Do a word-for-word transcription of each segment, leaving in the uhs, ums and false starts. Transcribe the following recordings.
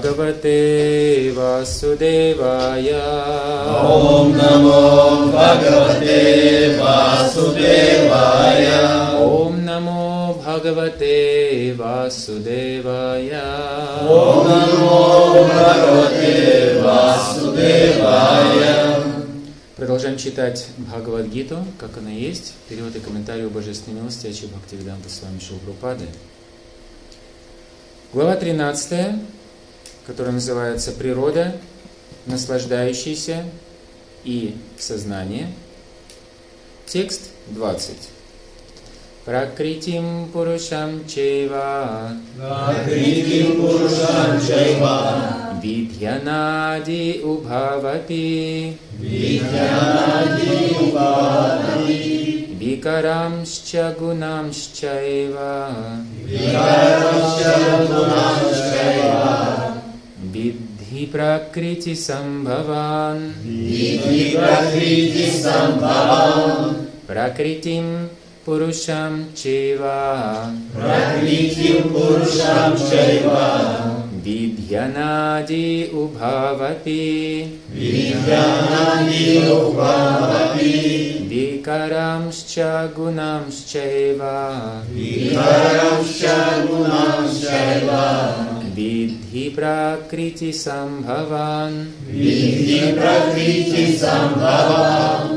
Bhagavate Vasudevaya. Om Namo Bhagavate Vasudevaya. Om Namo Bhagavate Vasudevaya. Om Namo Bhagavate Vasudevaya. Продолжаем читать Бхагавад-гиту, как она есть. Перевод и комментарий о божественной милости Ачи Бхактивиданта Свами Шрила Прабхупады. Глава тринадцатая, которая называется «Природа, наслаждающийся и сознание». Текст двадцать. Пракритим пурушам чейва Пракритим пурушам чейва Видьянади убхавати Видьянади убхавати Викарамсча гунамсчайва Викарамсча гунамсчайва Видхи пракрити самбхаван Видхи пракрити самбхаван Пракритим Пурушам чейва Пракритим пурушам чейва Видьянади убхавати Видьянади убхавати Викарамсча гунамсчайва Викарамсча гунамсчайва Видхи пракрити самбхаван Видхи пракрити самбхаван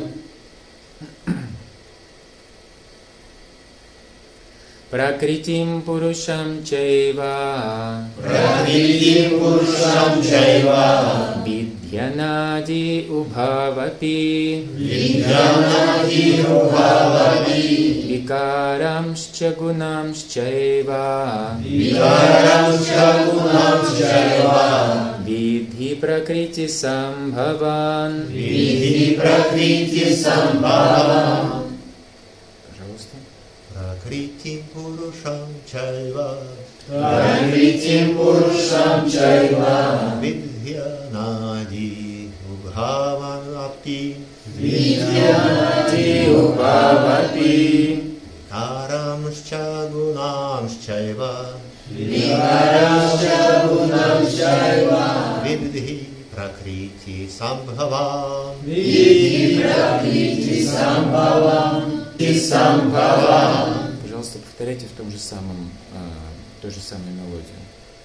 Пракритим пурушам чейва Пракритим пурушам чейва Видьянади убхавати Видьянади убхавати Викарамсча гунамсчайва Викарамсча гунамсчайва Видхи пракрити самбхаван Видхи пракрити самбхаван. Пракритим пурушам чайва Пракритим пурушам чайва Видьянади убхавати Видьянади убхавати Викарамсча гунамсчайва Викарамсча гунамсчайва Видхи пракрити самбхаван Видхи пракрити самбхаван Самбхаван. Пожалуйста, повторяйте в том же самом, а, той же самой мелодии.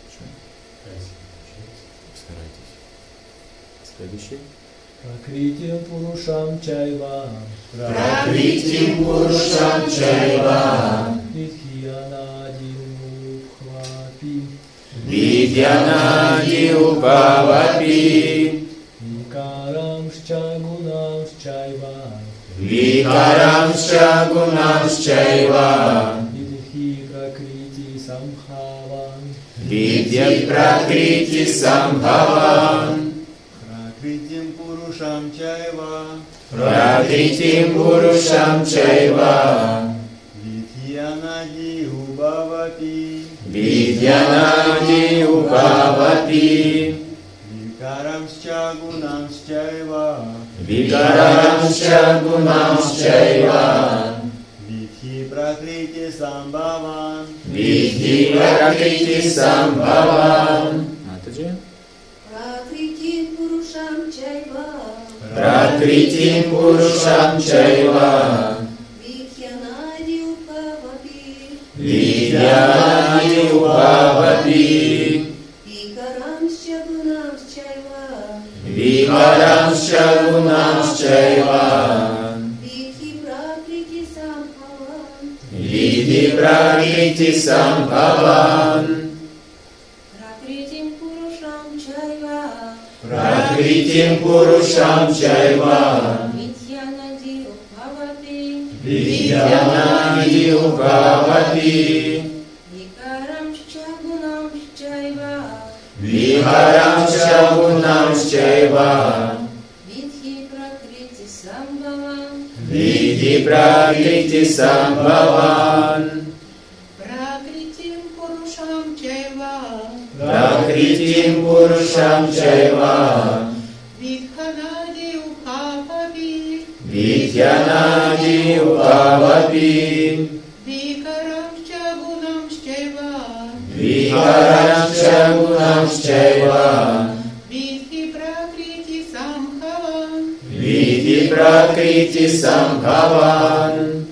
Старайтесь. Следующий. Пракритим пурушам чайва Пракритим пурушам чайва Видьянади убхавати Видьянади убхавати Викарамсча гунамсчайва Викарамсча гунамсчайва Видхи пракрити самбхаван Видья пракрити самбхаван Пракритим пурушам чайва Пракритим пурушам чайва Видьянади убхавати Видьянади убхавати Викарамсча гунамсчайва Викарамсча гунамсчайва Видхи пракрити самбхаван Видхи пракрити самбхаван. Матаджи. Пракритим пурушам чайва Пракритим пурушам чайва Видьянади убхавати Видьянади убхавати Викарамсча гунамсчайва Викарамсча гунамсчайва Видхи пракрити самбхаван Видхи пракрити самбхаван Пракритим пурушам чайва Пракритим пурушам чайва Видьянади убхавати Видьянади убхавати Викарамсча гунамсчайва Викарамсча гунамсчайва Видхи пракрити самбхаван Видхи пракрити самбхаван Пракритим пурушам чайва Пракритим пурушам чайва Видьянади убхавати Видьянади убхавати Викарамсча гунамсчайва Vikaramscha gunamschaiva Vidhi prakriti sambhavan Vidhi prakriti sambhavan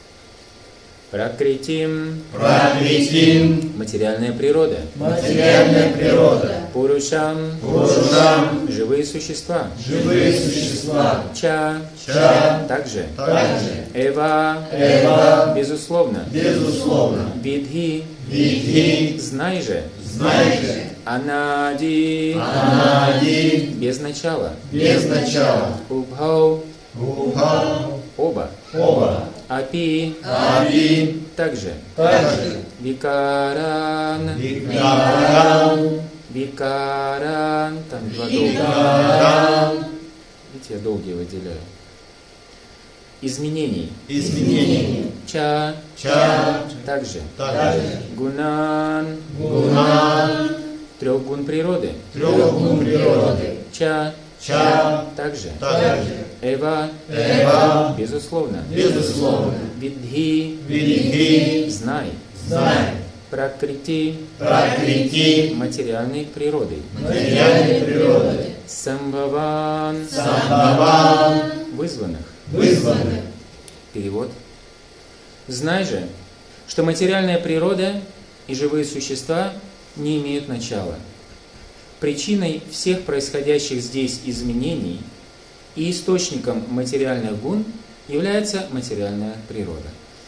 Пракритим Пракритим материальная природа. Материальная природа Пурушам Пурушам живые существа. Живые существа Ча Ча также. Также Эва Эва безусловно. Безусловно Видхи Видхи знай же. Знай же Анади Анади без начала. Без начала Убхау Убха оба. Оба Апи Ави также. Также Викаран Викарам Викаран там два долгих. Викарам Видите, я долгие выделяю. Изменений. Изменений Ча Ча также. Также Гунан Гунан трех гун природы. Трех гун природы Ча Ча также. Также Эва Эва безусловно. Безусловно Видхи Видхи знай. Знай Пракрити Пракрити материальной природой. Материальной природы Самбхаван Самбхаван вызванных. Вызваны Перевод. Знай же, что материальная природа и живые существа не имеют начала. Причиной всех происходящих здесь изменений и источником материальных гун является материальная природа.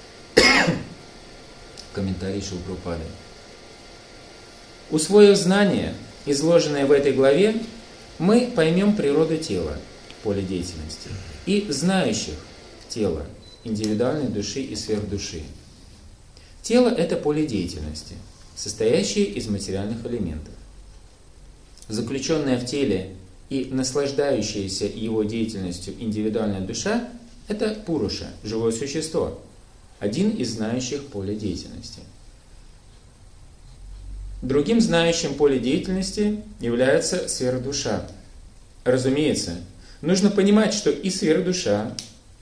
Комментарий Шрила Прабхупады. Усвоив знания, изложенные в этой главе, мы поймем природу тела, поле деятельности, и знающих тело, индивидуальной души и сверхдуши. Тело – это поле деятельности, состоящее из материальных элементов. Заключенная в теле и наслаждающаяся его деятельностью индивидуальная душа – это пуруша, живое существо, один из знающих поле деятельности. Другим знающим поле деятельности является сверхдуша. Разумеется, нужно понимать, что и сверхдуша,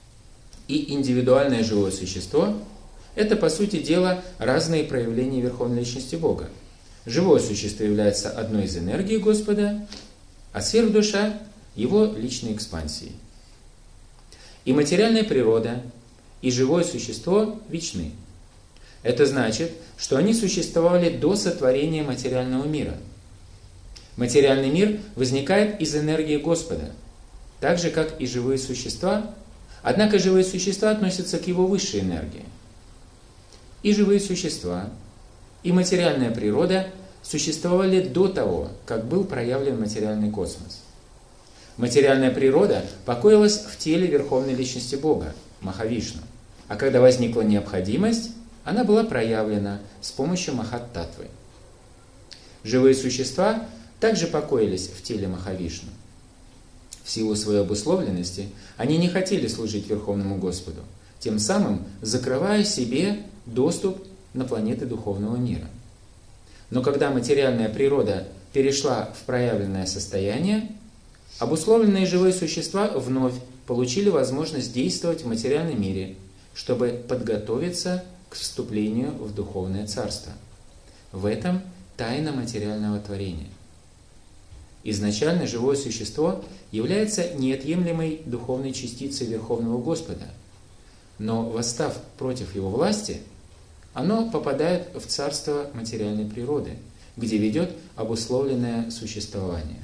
и индивидуальное живое существо – это, по сути дела, разные проявления Верховной Личности Бога. Живое существо является одной из энергий Господа, а сверхдуша – его личной экспансией. И материальная природа, и живое существо вечны. Это значит, что они существовали до сотворения материального мира. Материальный мир возникает из энергии Господа, так же, как и живые существа, однако живые существа относятся к его высшей энергии. И живые существа, и материальная природа существовали до того, как был проявлен материальный космос. Материальная природа покоилась в теле Верховной Личности Бога, Махавишну, а когда возникла необходимость, она была проявлена с помощью Махат-татвы. Живые существа также покоились в теле Махавишну. В силу своей обусловленности они не хотели служить Верховному Господу, тем самым закрывая себе доступ на планеты духовного мира. Но когда материальная природа перешла в проявленное состояние, обусловленные живые существа вновь получили возможность действовать в материальном мире, чтобы подготовиться к вступлению в духовное царство. В этом тайна материального творения. Изначально живое существо является неотъемлемой духовной частицей Верховного Господа, но, восстав против его власти, оно попадает в царство материальной природы, где ведет обусловленное существование.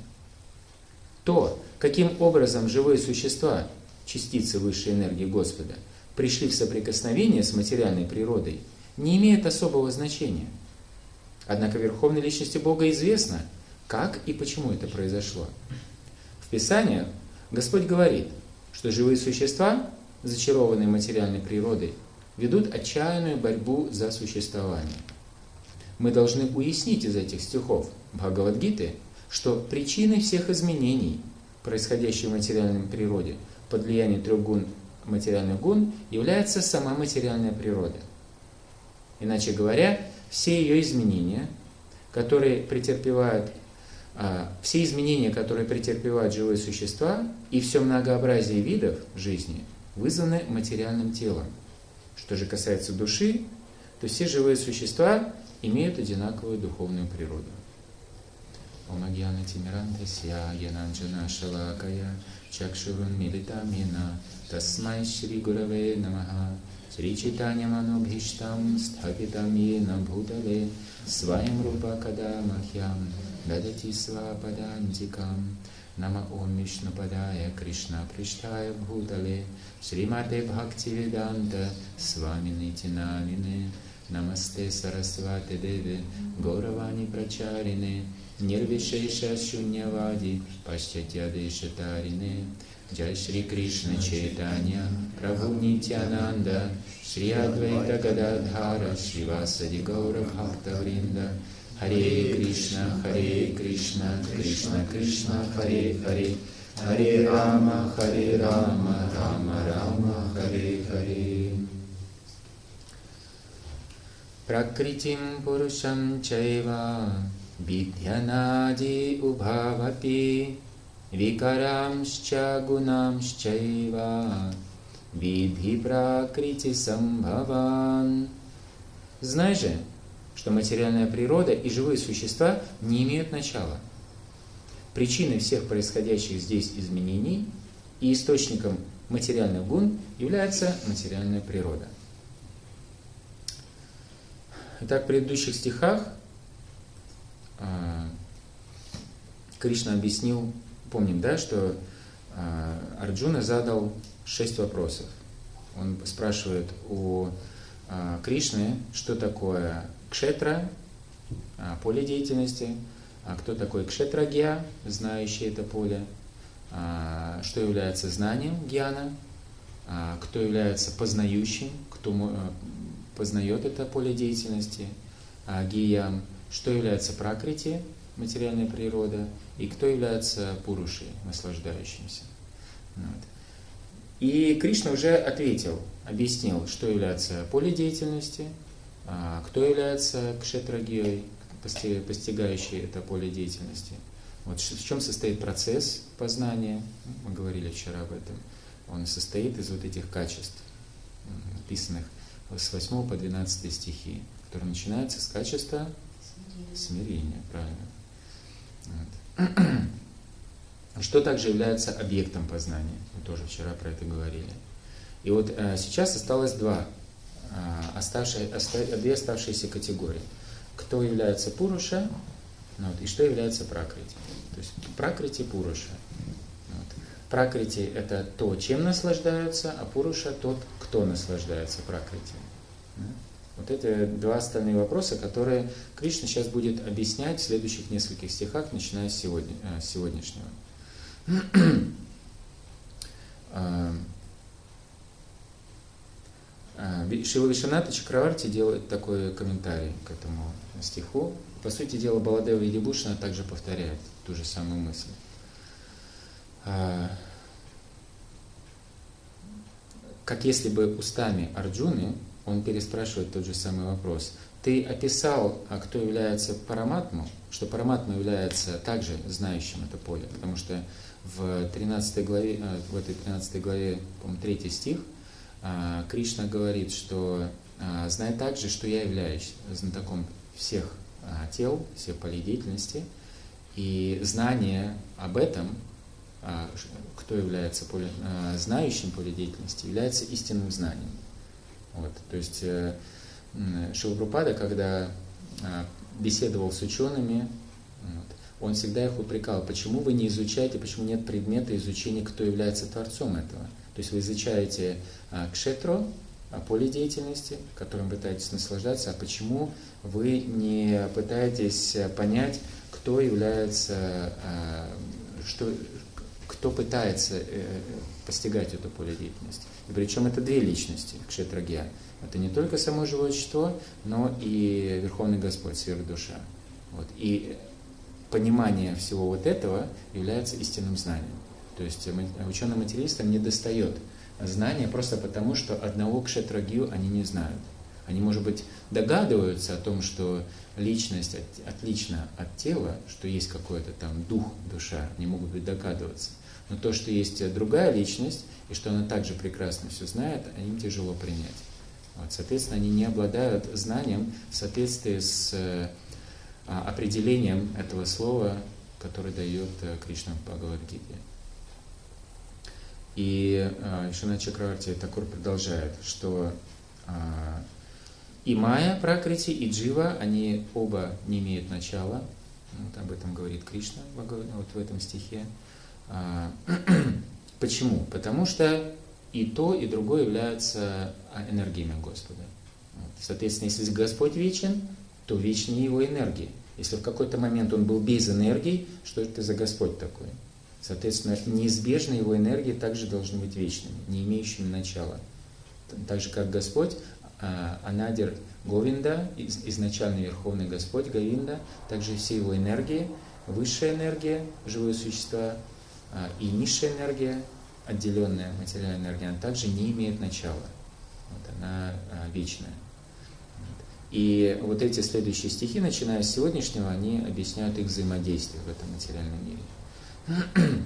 То, каким образом живые существа, частицы высшей энергии Господа, пришли в соприкосновение с материальной природой, не имеет особого значения. Однако Верховной Личности Бога известно, как и почему это произошло. В Писаниях Господь говорит, что живые существа, зачарованные материальной природой, ведут отчаянную борьбу за существование. Мы должны уяснить из этих стихов Бхагавад-гиты, что причиной всех изменений, происходящих в материальной природе, под влиянием трех гун, материальных гун, является сама материальная природа. Иначе говоря, все ее изменения, которые претерпевают, а, все изменения, которые претерпевают живые существа, и все многообразие видов жизни вызваны материальным телом. Что же касается души, то все живые существа имеют одинаковую духовную природу. Омагьяна тимирантасья янанджана шалакая чакшурун милитамина тасмай шри гураве намаха шри читанья манобхиштам стхапитам йена бхутале сваям рупа када махьям дадати свападантикам нама ом вишнупадая кришна приштая бхутале шримате бхактивиданта сваминити намине намасте сарасвати деве гауравани прачарине Нирвишеша шуньявади пашчатьядеша тарине Джай Шри Кришна Чайтанья Прабху Нитьянанда Шри Адвайта Гададхара Шривасади Гаура Бхакта Вринда Харе Кришна, Харе Кришна, Кришна Кришна, Харе Харе Харе Рама, Харе Рама, Рама Рама, Харе Харе Пракритим Пурушам Чайва Vidhyanadi ubhavati vikaramscha gunamschaiva vidhi prakriti sambhavan. Знай же, что материальная природа и живые существа не имеют начала. Причиной всех происходящих здесь изменений и источником материальных гун является материальная природа. Итак, в предыдущих стихах Кришна объяснил, помним, да, что Арджуна задал шесть вопросов. Он спрашивает у Кришны, что такое кшетра, поле деятельности, кто такой кшетрагья, знающий это поле, что является знанием гьяна, кто является познающим, кто познает это поле деятельности, гиям, что является пракрити, материальная природа, и кто является пурушей, наслаждающимся. Вот. И Кришна уже ответил, объяснил, что является поле деятельности, кто является кшетрагьей, постигающий это поле деятельности. Вот в чем состоит процесс познания, мы говорили вчера об этом. Он состоит из вот этих качеств, описанных с восьмого по двенадцатый стихи, которые начинаются с качества смирение, правильно. Вот. Что также является объектом познания? Мы тоже вчера про это говорили. И вот а, сейчас осталось два, а, оставшие, оста, две оставшиеся категории. Кто является пуруша, вот, и что является пракрити. То есть пракрити, пуруша. Вот. Пракрити — это то, чем наслаждаются, а пуруша — тот, кто наслаждается пракрити. Вот это два остальные вопроса, которые Кришна сейчас будет объяснять в следующих нескольких стихах, начиная с, сегодня, э, с сегодняшнего. Шрила Вишванатха Чакраварти делает такой комментарий к этому стиху. По сути дела, Баладева Видибушана также повторяет ту же самую мысль. Как если бы устами Арджуны он переспрашивает тот же самый вопрос. Ты описал, кто является параматму, что параматма является также знающим это поле, потому что в тринадцатой главе, в этой тринадцатой главе, по-моему, третий стих, Кришна говорит, что знай также, что я являюсь знатоком всех тел, всех полей деятельности, и знание об этом, кто является поле, знающим поле деятельности, является истинным знанием. Вот, то есть Шрила Прабхупада, когда беседовал с учеными, вот, он всегда их упрекал, почему вы не изучаете, почему нет предмета изучения, кто является творцом этого. То есть вы изучаете кшетру, поле деятельности, которым пытаетесь наслаждаться, а почему вы не пытаетесь понять, кто является, что, кто пытается постигать это поле деятельности. И причем это две личности, кшетрагья. Это не только само живое существо, но и Верховный Господь, сверхдуша. Вот. И понимание всего вот этого является истинным знанием. То есть ученым материалистам не достает знания просто потому, что одного кшетрагью они не знают. Они, может быть, догадываются о том, что личность отлична от тела, что есть какой-то там дух, душа, они могут быть догадываться. Но то, что есть другая личность, и что она также прекрасно все знает, им тяжело принять. Вот, соответственно, они не обладают знанием в соответствии с э, определением этого слова, которое дает э, Кришна в Бхагавад-гите. И э, Вишванатха Чакраварти Такур продолжает, что э, и Майя Пракрити, и Джива, они оба не имеют начала. Вот об этом говорит Кришна вот в этом стихе. А, почему? Потому что и то, и другое являются энергиями Господа. Вот. Соответственно, если Господь вечен, то вечны Его энергии. Если в какой-то момент Он был без энергии, что это за Господь такой? Соответственно, неизбежно Его энергии также должны быть вечными, не имеющими начала. Так же, как Господь, Анадир Говинда, изначальный Верховный Господь Говинда, также все Его энергии, высшая энергия, живое существо, и низшая энергия, отделенная материальная энергия, она также не имеет начала. Вот, она вечная. И вот эти следующие стихи, начиная с сегодняшнего, они объясняют их взаимодействие в этом материальном мире.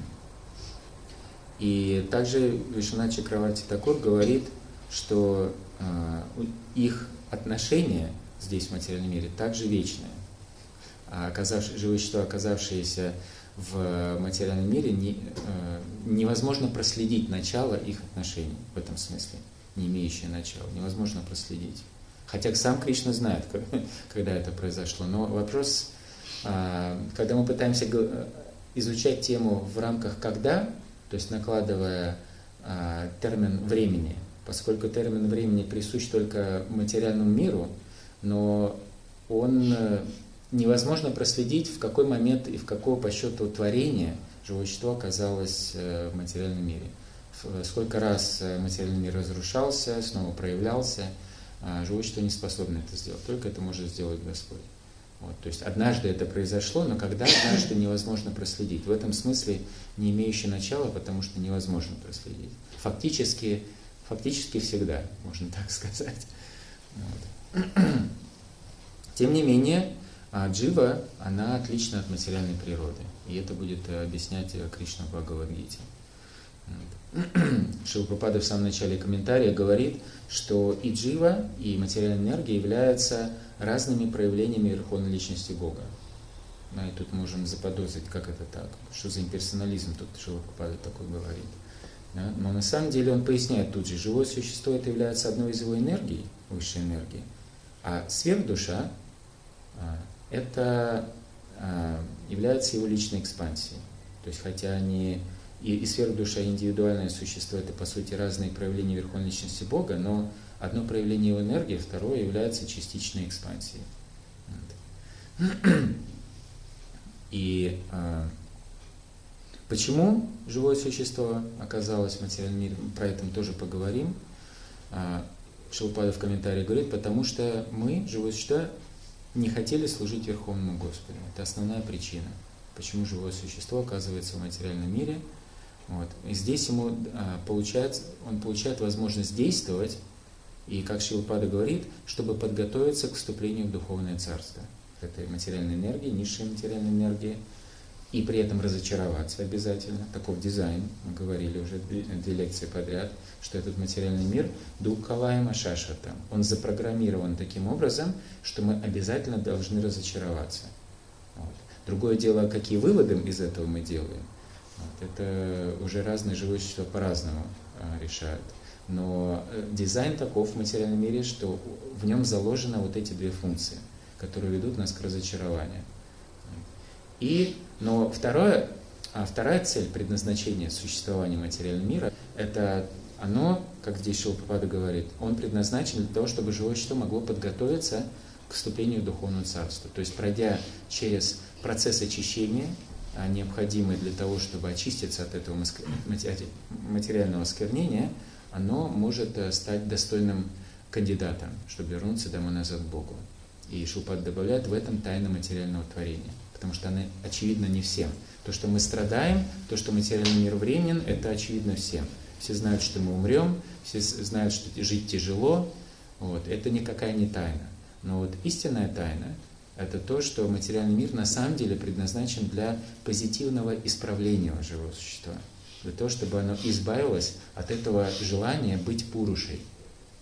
И также Вишванатха Чакраварти Такур говорит, что э, их отношения здесь в материальном мире также вечные. А оказавшие, живые существа, оказавшиеся в материальном мире, не, э, невозможно проследить начало их отношений в этом смысле, не имеющее начала. Невозможно проследить. Хотя сам Кришна знает, когда это произошло. Но вопрос, э, когда мы пытаемся изучать тему в рамках «когда», то есть накладывая э, термин «времени», поскольку термин времени присущ только материальному миру, но он невозможно проследить, в какой момент и в какого по счету творения живое существо оказалось в материальном мире. Сколько раз материальный мир разрушался, снова проявлялся, живое существо не способно это сделать, только это может сделать Господь. Вот, то есть однажды это произошло, но когда однажды невозможно проследить. В этом смысле не имеющее начала, потому что невозможно проследить. Фактически Фактически всегда, можно так сказать. Вот. Тем не менее, джива, она отлична от материальной природы. И это будет объяснять Кришна в Бхагавад-гите. Вот. Шрила Прабхупада в самом начале комментария говорит, что и джива, и материальная энергия являются разными проявлениями Верховной Личности Бога. Ну, и тут можем заподозрить, как это так, что за имперсонализм тут Шрила Прабхупада такой говорит. Да? Но на самом деле он поясняет тут же, живое существо это является одной из его энергий, высшей энергии, а сверхдуша а, это а, является его личной экспансией. То есть хотя они и, и сверхдуша, и индивидуальное существо это по сути разные проявления Верховной Личности Бога, но одно проявление его энергии, второе является частичной экспансией. Вот. И а, почему живое существо оказалось в материальном мире, про это мы тоже поговорим. Шрила Прабхупада в комментарии говорит, потому что мы, живое существо, не хотели служить Верховному Господу. Это основная причина, почему живое существо оказывается в материальном мире. Вот. И здесь ему получается, он получает возможность действовать, и, как Шрила Прабхупада говорит, чтобы подготовиться к вступлению в Духовное Царство. Это материальная энергия, низшая материальная энергия. И при этом разочароваться обязательно. Таков дизайн, мы говорили уже две, две лекции подряд, что этот материальный мир дукхалаема шашватам. Он запрограммирован таким образом, что мы обязательно должны разочароваться. Вот. Другое дело, какие выводы из этого мы делаем. Вот. Это уже разные живые существа по-разному а, решают. Но дизайн таков в материальном мире, что в нем заложены вот эти две функции, которые ведут нас к разочарованию. И, но второе, а вторая цель предназначения существования материального мира, это оно, как здесь Шрила Прабхупада говорит, он предназначен для того, чтобы живое существо могло подготовиться к вступлению в Духовное Царство. То есть, пройдя через процесс очищения, необходимый для того, чтобы очиститься от этого материального осквернения, оно может стать достойным кандидатом, чтобы вернуться домой назад к Богу. И Шрила Прабхупада добавляет, в этом тайна материального творения. Потому что она очевидна не всем. То, что мы страдаем, то, что материальный мир временен, это очевидно всем. Все знают, что мы умрем, все знают, что жить тяжело. Вот. Это никакая не тайна. Но вот истинная тайна – это то, что материальный мир на самом деле предназначен для позитивного исправления живого существа. Для того, чтобы оно избавилось от этого желания быть пурушей.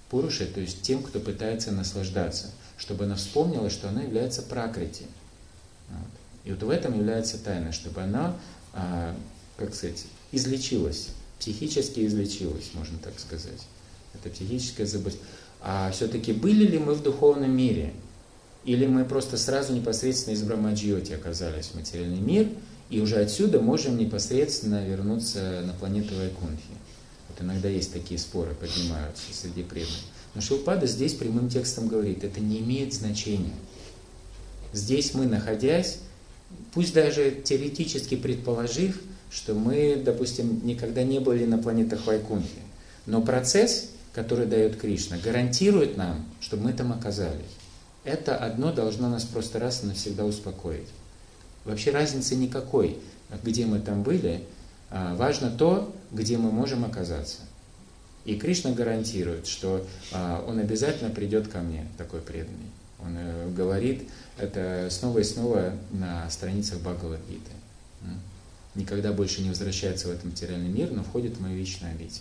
Пурушей, то есть тем, кто пытается наслаждаться, чтобы она вспомнила, что она является пракрити. Вот. И вот в этом является тайна, чтобы она, а, как сказать, излечилась, психически излечилась, можно так сказать. Это психическое забытие. А все-таки были ли мы в духовном мире? Или мы просто сразу непосредственно из Брахмаджьоти оказались в материальный мир, и уже отсюда можем непосредственно вернуться на планету Вайкунтхи? Вот иногда есть такие споры, поднимаются среди преданных. Но Шилпада здесь прямым текстом говорит, это не имеет значения. Здесь мы, находясь, пусть даже теоретически предположив, что мы, допустим, никогда не были на планетах Вайкунтхи, но процесс, который дает Кришна, гарантирует нам, чтобы мы там оказались. Это одно должно нас просто раз и навсегда успокоить. Вообще разницы никакой, где мы там были, важно то, где мы можем оказаться. И Кришна гарантирует, что Он обязательно придет ко мне, такой преданный. Он говорит это снова и снова на страницах Бхагавад-гиты. Никогда больше не возвращается в этот материальный мир, но входит в мою вечную обитель.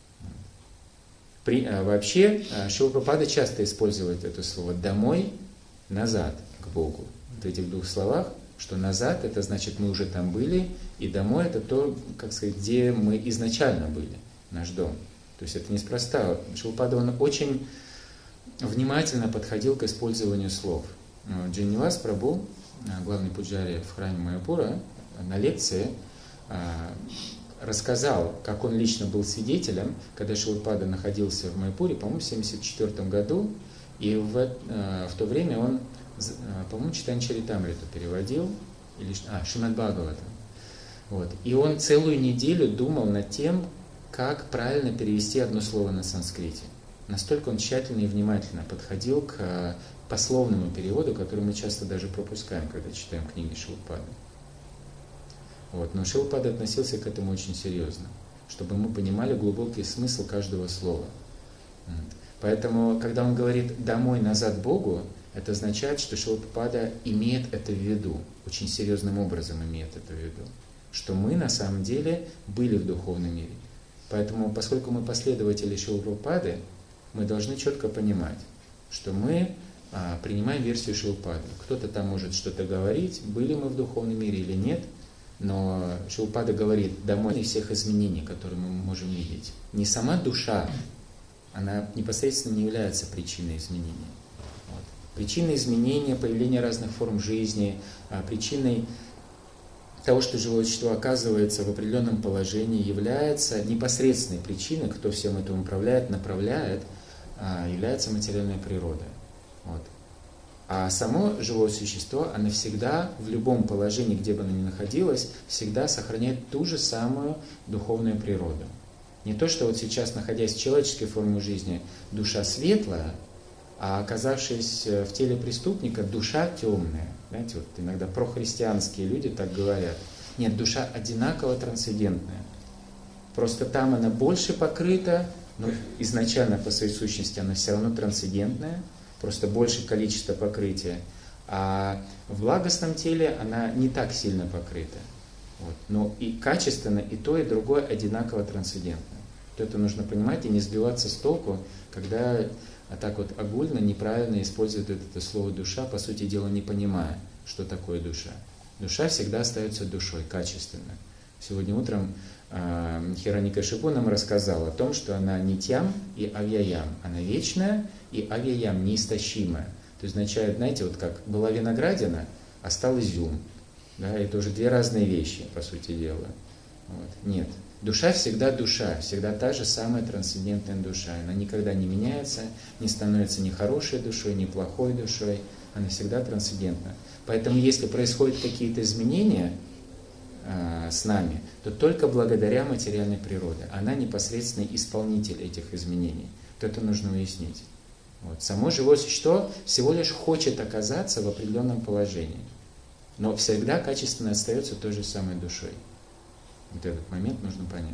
При, а, вообще, Шрила Прабхупада часто использует это слово «домой», «назад» к Богу. В этих двух словах, что «назад» — это значит, мы уже там были, и «домой» — это то, как сказать, где мы изначально были, наш дом. То есть это неспроста. Шрила Прабхупада, он очень внимательно подходил к использованию слов. Джиннивас Прабху, главный пуджари в храме Майяпура, на лекции рассказал, как он лично был свидетелем, когда Шрила Прабхупада находился в Майяпуре, по-моему, в семьдесят четвёртом году, и в, в то время он, по-моему, Чайтанья Чаритамриту переводил, или, а, Шримад Бхагаватам. Вот. И он целую неделю думал над тем, как правильно перевести одно слово на санскрите. Настолько он тщательно и внимательно подходил к пословному переводу, который мы часто даже пропускаем, когда читаем книги Шрилы Прабхупады. Вот. Но Шрила Прабхупада относился к этому очень серьезно, чтобы мы понимали глубокий смысл каждого слова. Поэтому, когда он говорит «домой, назад Богу», это означает, что Шрила Прабхупада имеет это в виду, очень серьезным образом имеет это в виду, что мы на самом деле были в духовном мире. Поэтому, поскольку мы последователи Шрилы Прабхупады, мы должны четко понимать, что мы а, принимаем версию Шрилы Прабхупады. Кто-то там может что-то говорить, были мы в духовном мире или нет, но Шрила Прабхупада говорит, домой всех изменений, которые мы можем видеть. Не сама душа, она непосредственно не является причиной изменений. Вот. Причиной изменения, появления разных форм жизни, а, причиной того, что живое существо оказывается в определенном положении, является непосредственной причиной, кто всем этим управляет, направляет, а, является материальная природа. Вот. А само живое существо, оно всегда, в любом положении, где бы оно ни находилось, всегда сохраняет ту же самую духовную природу. Не то, что вот сейчас, находясь в человеческой форме жизни, душа светлая, а оказавшись в теле преступника, душа темная. Знаете, вот иногда прохристианские люди так говорят. Нет, душа одинаково трансцендентная. Просто там она больше покрыта, но изначально по своей сущности она все равно трансцендентная, просто больше количество покрытия. А в благостном теле она не так сильно покрыта. Вот. Но и качественно и то, и другое одинаково трансцендентно. Вот это нужно понимать и не сбиваться с толку, когда а так вот огульно, неправильно используют это слово «душа», по сути дела не понимая, что такое душа. Душа всегда остается душой, качественно. Сегодня утром э, Хираньякашипу нам рассказал о том, что она нитьям и авьяям. Она вечная и авьяям, неистощимая. То есть означает, знаете, вот как была виноградина, а стал изюм. Да, это уже две разные вещи, по сути дела. Вот. Нет. Душа всегда душа, всегда та же самая трансцендентная душа. Она никогда не меняется, не становится ни хорошей душой, ни плохой душой. Она всегда трансцендентна. Поэтому если происходят какие-то изменения э, с нами, то только благодаря материальной природе. Она непосредственный исполнитель этих изменений. Вот это нужно уяснить. Вот. Само живое существо всего лишь хочет оказаться в определенном положении. Но всегда качественно остается той же самой душой. Вот этот момент нужно понять.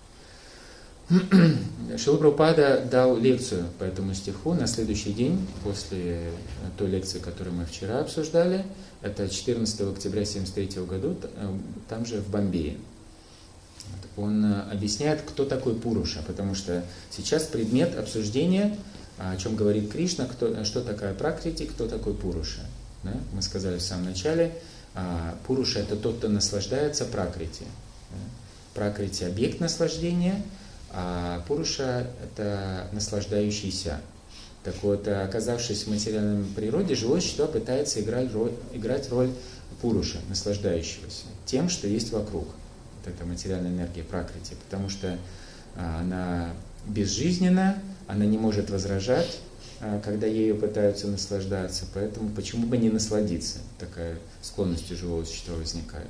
Шрила Прабхупада дал лекцию по этому стиху на следующий день, после той лекции, которую мы вчера обсуждали. Это четырнадцатого октября тысяча девятьсот семьдесят третьего года, там же в Бомбее. Он объясняет, кто такой Пуруша, потому что сейчас предмет обсуждения, о чем говорит Кришна, кто, что такая Пракрити, кто такой Пуруша. Да? Мы сказали в самом начале, Пуруша — это тот, кто наслаждается Пракрити. Да? Пракрити — объект наслаждения, а Пуруша — это наслаждающийся. Так вот, оказавшись в материальной природе, живое существо пытается играть роль, играть роль Пуруша, наслаждающегося тем, что есть вокруг. Вот это материальная энергия Пракрити, потому что она безжизненна, она не может возражать, когда ею пытаются наслаждаться, поэтому почему бы не насладиться? Такая склонность у живого существа возникает.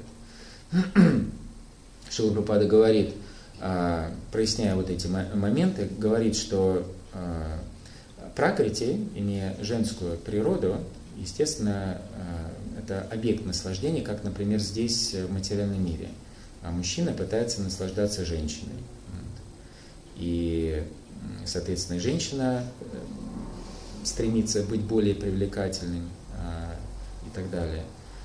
Шрила Прабхупада говорит, проясняя вот эти моменты, говорит, что Пракрити, имея женскую природу, естественно, это объект наслаждения, как, например, здесь в материальном мире. А мужчина пытается наслаждаться женщиной. И, соответственно, женщина стремится быть более привлекательной и так далее.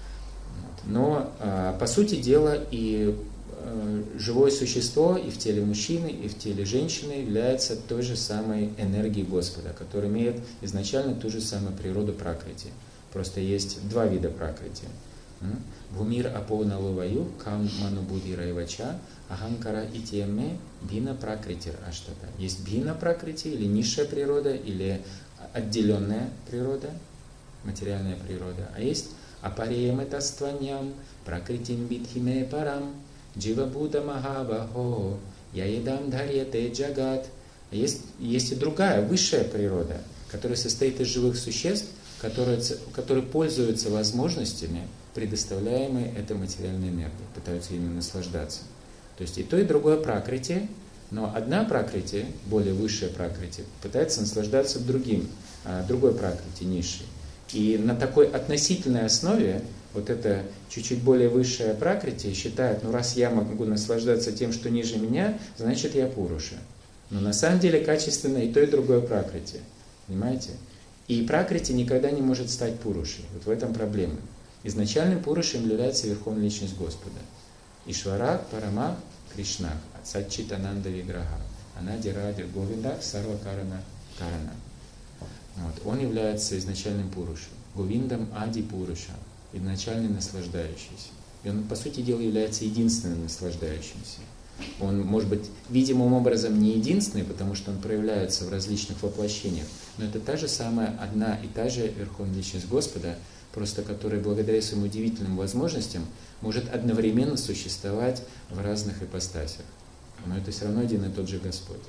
Но, по сути дела, и живое существо и в теле мужчины, и в теле женщины является той же самой энергией Господа, которая имеет изначально ту же самую природу Пракрити. Просто есть два вида Пракрити. Бхумир апона ловаю, кам манубуди райвача, аханкара итиеме, бина пракритир аштата. Есть бина пракрити, или низшая природа, или отделенная природа, материальная природа. А есть апареемэтастваньям, пракритим бидхиме парам, джива будда махабахо, яедам дхарьяте джагат. Есть, есть и другая, высшая природа, которая состоит из живых существ, которые, которые пользуются возможностями, предоставляемые этой материальной энергией, пытаются ими наслаждаться. То есть и то, и другое Пракрити, но одна Пракрити, более высшая Пракрити, пытается наслаждаться другим, другой Пракрити, низшей. И на такой относительной основе вот эта чуть-чуть более высшая Пракрити считает, ну раз я могу наслаждаться тем, что ниже меня, значит я Пуруша. Но на самом деле качественно и то, и другое Пракрити. Понимаете? И Пракрити никогда не может стать Пурушей. Вот в этом проблема. Изначальным Пурушем является Верховная Личность Господа. Ишвара Парама Кришна, Саччитананда Виграха, Анади Ради Говинда Сарва Карана Карана. Вот. Он является изначальным Пурушем, Говиндом Ади Пуруша, изначальный наслаждающийся. И он, по сути дела, является единственным наслаждающимся. Он, может быть, видимым образом не единственный, потому что он проявляется в различных воплощениях, но это та же самая одна и та же Верховная Личность Господа, просто которая благодаря своим удивительным возможностям может одновременно существовать в разных ипостасях. Но это все равно один и тот же Господь.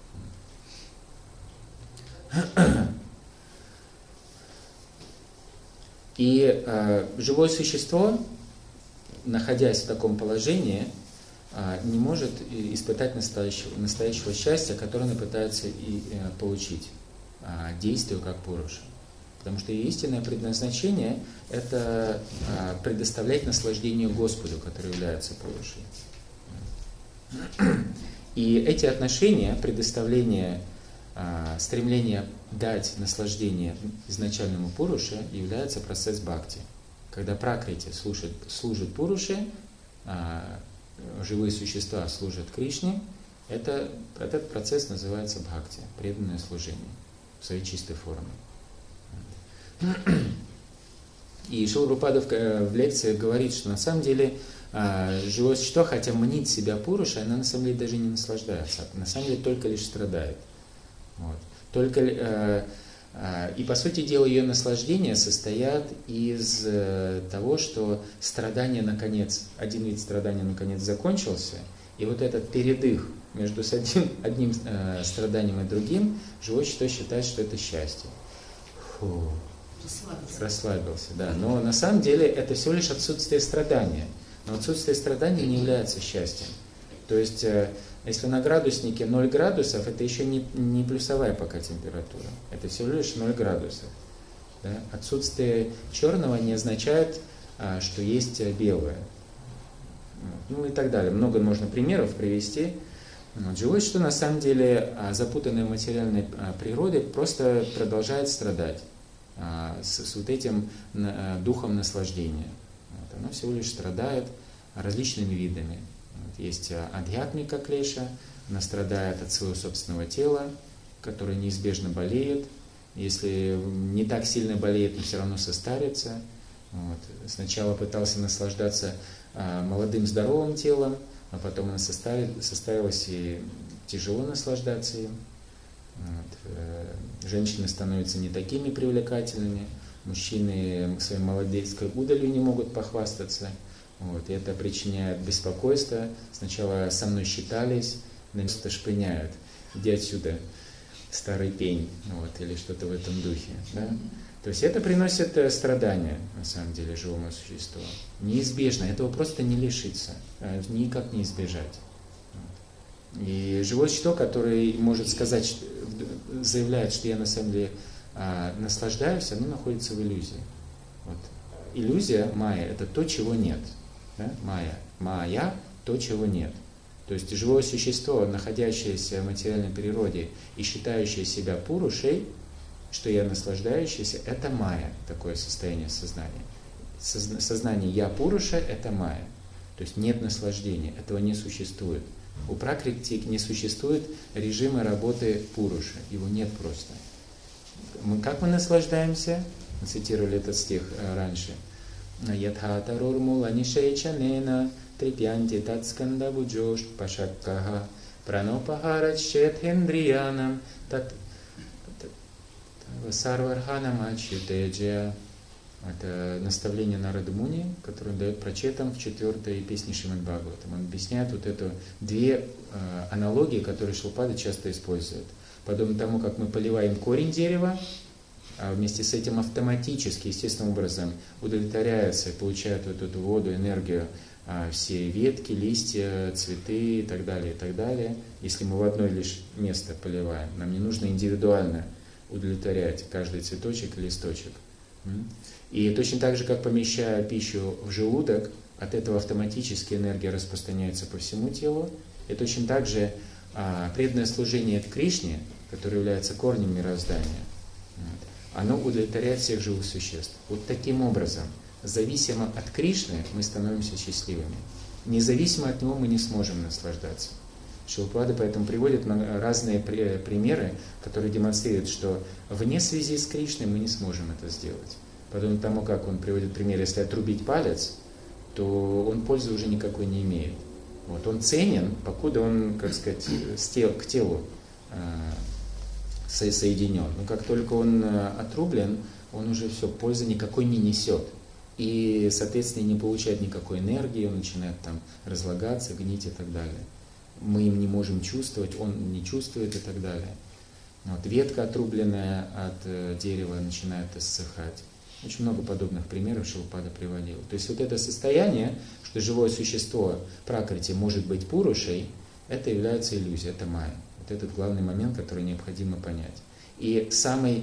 И э, живое существо, находясь в таком положении, э, не может испытать настоящего, настоящего счастья, которое оно пытается и, э, получить, э, действуя как Пуруша. Потому что ее истинное предназначение – это э, предоставлять наслаждение Господу, который является Пурушей. И эти отношения, предоставление, э, стремление дать наслаждение изначальному Пуруше является процесс бхакти. Когда Пракрити служит, служит Пуруше, а живые существа служат Кришне, это, этот процесс называется бхакти, преданное служение в своей чистой форме. И Шрила Прабхупада в, в лекции говорит, что на самом деле живое существо, хотя мнит себя Пурушей, она на самом деле даже не наслаждается, на самом деле только лишь страдает. Вот. Только, э, э, и по сути дела ее наслаждения состоят из э, того, что страдание наконец, один вид страдания наконец закончился, и вот этот передых между одним, одним э, страданием и другим, живое существо считает, что это счастье. Фу. Расслабился. Расслабился, да. Но на самом деле это всего лишь отсутствие страдания. Но отсутствие страдания не является счастьем. То есть, э, если на градуснике ноль градусов, это еще не, не плюсовая пока температура. Это всего лишь ноль градусов. Да? Отсутствие черного не означает, а, что есть белое. Ну и так далее. Много можно примеров привести. Вот. Живое существо на самом деле, а, запутанное в материальной а, природе, просто продолжает страдать а, с, с вот этим а, духом наслаждения. Вот. Оно всего лишь страдает различными видами. Есть адхьятмика клеша, она страдает от своего собственного тела, которое неизбежно болеет. Если не так сильно болеет, но все равно состарится. Вот. Сначала пытался наслаждаться а, молодым здоровым телом, а потом она состарилась и тяжело наслаждаться им. Вот. Женщины становятся не такими привлекательными, мужчины своей молодецкой удалью не могут похвастаться. Вот. И это причиняет беспокойство. Сначала со мной считались, на место шпыняют. Иди отсюда, старый пень, вот, или что-то в этом духе. Да? То есть это приносит страдания, на самом деле, живому существу. Неизбежно, этого просто не лишиться, никак не избежать. И живое существо, которое может сказать, заявляет, что я на самом деле а, наслаждаюсь, оно находится в иллюзии. Вот. Иллюзия, майя, это то, чего нет. Да? Майя. Майя – то, чего нет. То есть живое существо, находящееся в материальной природе и считающее себя пурушей, что я наслаждающийся, это майя, такое состояние сознания. Сознание «я пуруша» – это майя. То есть нет наслаждения, этого не существует. У пракрити не существует режима работы пуруши, его нет просто. Мы, как мы наслаждаемся? Мы цитировали этот стих раньше. «Ятха тарурмула нишейчанена трипьянти тацканда буджош пашаккаха пранопахарачет хендриянам тат сарварханам ачютеджия». Это наставление Нарады Муни, которое он дает прачетам в четвертой песне Шримад Бхагаватам. Он объясняет вот эту две э, аналогии, которые Шилпада часто использует. Подобно тому, как мы поливаем корень дерева, а вместе с этим автоматически, естественным образом, удовлетворяются и получают вот эту воду, энергию э, все ветки, листья, цветы и так далее, и так далее. Если мы в одно лишь место поливаем, нам не нужно индивидуально удовлетворять каждый цветочек и листочек. И точно так же, как помещая пищу в желудок, от этого автоматически энергия распространяется по всему телу. И точно так же а, преданное служение Кришне, которое является корнем мироздания, вот, оно удовлетворяет всех живых существ. Вот таким образом, зависимо от Кришны, мы становимся счастливыми. Независимо от него мы не сможем наслаждаться. Шилпада поэтому приводит разные примеры, которые демонстрируют, что вне связи с Кришной мы не сможем это сделать. Подобно тому, как он приводит пример, если отрубить палец, то он пользы уже никакой не имеет. Вот, он ценен, покуда он, как сказать, с тел, к телу э, со, соединен. Но как только он отрублен, он уже все, пользы никакой не несет. И, соответственно, не получает никакой энергии, он начинает там разлагаться, гнить и так далее. Мы им не можем чувствовать, он не чувствует и так далее. Вот, ветка, отрубленная от э, дерева, начинает иссыхать. Очень много подобных примеров Шилпада приводил. То есть вот это состояние, что живое существо пракрити может быть пурушей, это является иллюзией, это майя. Вот этот главный момент, который необходимо понять. И самый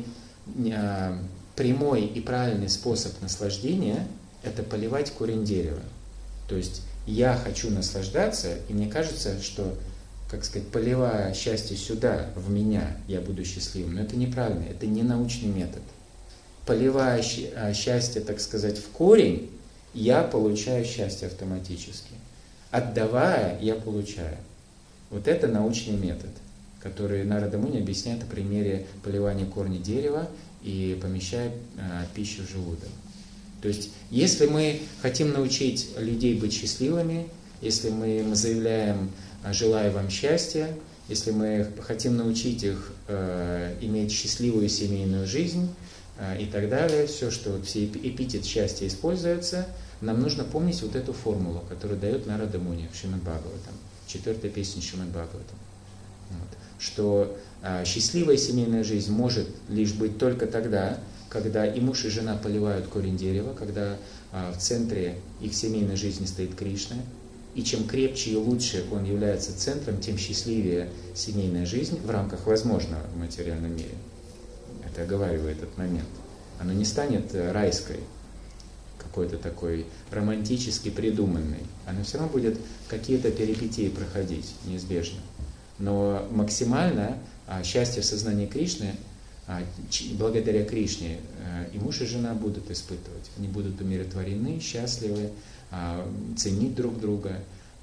э, прямой и правильный способ наслаждения – это поливать корень дерева. То есть я хочу наслаждаться, и мне кажется, что, как сказать, поливая счастье сюда, в меня, я буду счастливым. Но это неправильно, это не научный метод. Поливая счастье, так сказать, в корень, я получаю счастье автоматически. Отдавая, я получаю. Вот это научный метод, который Нарада Муни объясняет на примере поливания корня дерева и помещая а, пищу в желудок. То есть, если мы хотим научить людей быть счастливыми, если мы им заявляем «желаю вам счастья», если мы хотим научить их э, иметь счастливую семейную жизнь э, и так далее, все, что вот все эпитет счастья используется, нам нужно помнить вот эту формулу, которую дает Нарада Муни в Шримад Бхагаватам, четвертая песня Шримад Бхагаватам. Вот. Что э, счастливая семейная жизнь может лишь быть только тогда, когда и муж, и жена поливают корень дерева, когда э, в центре их семейной жизни стоит Кришна. И чем крепче и лучше он является центром, тем счастливее семейная жизнь в рамках возможного в материальном мире. Это оговаривает этот момент. Оно не станет райской, какой-то такой романтически придуманной. Оно все равно будет какие-то перипетии проходить, неизбежно. Но максимально счастье в сознании Кришны, благодаря Кришне, и муж, и жена будут испытывать. Они будут умиротворены, счастливы, ценить друг друга,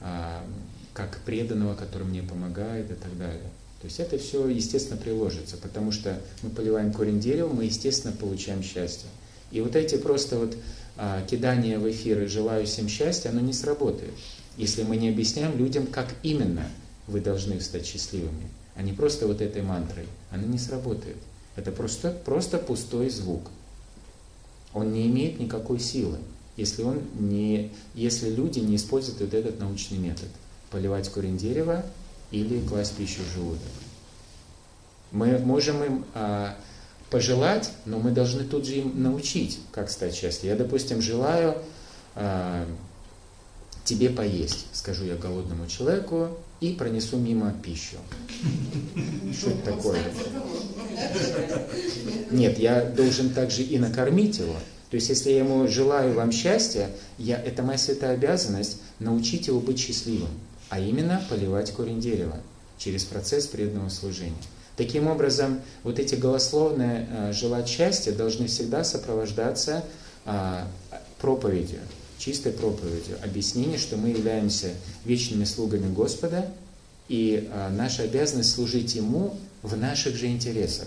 как преданного, который мне помогает и так далее. То есть это все, естественно, приложится, потому что мы поливаем корень дерева, мы, естественно, получаем счастье. И вот эти просто вот а, кидания в эфир и «желаю всем счастья», оно не сработает, если мы не объясняем людям, как именно вы должны стать счастливыми, а не просто вот этой мантрой. Оно не сработает. Это просто, просто пустой звук. Он не имеет никакой силы, если, он не, если люди не используют вот этот научный метод. Поливать корень дерева или класть пищу в желудок. Мы можем им а, пожелать, но мы должны тут же им научить, как стать счастливым. Я, допустим, желаю а, тебе поесть, скажу я голодному человеку, и пронесу мимо пищу. Что это такое? Нет, я должен также и накормить его. То есть, если я ему желаю вам счастья, я, это моя святая обязанность научить его быть счастливым, а именно поливать корень дерева через процесс преданного служения. Таким образом, вот эти голословные э, желать счастья должны всегда сопровождаться э, проповедью, чистой проповедью, объяснением, что мы являемся вечными слугами Господа, и э, наша обязанность служить Ему в наших же интересах.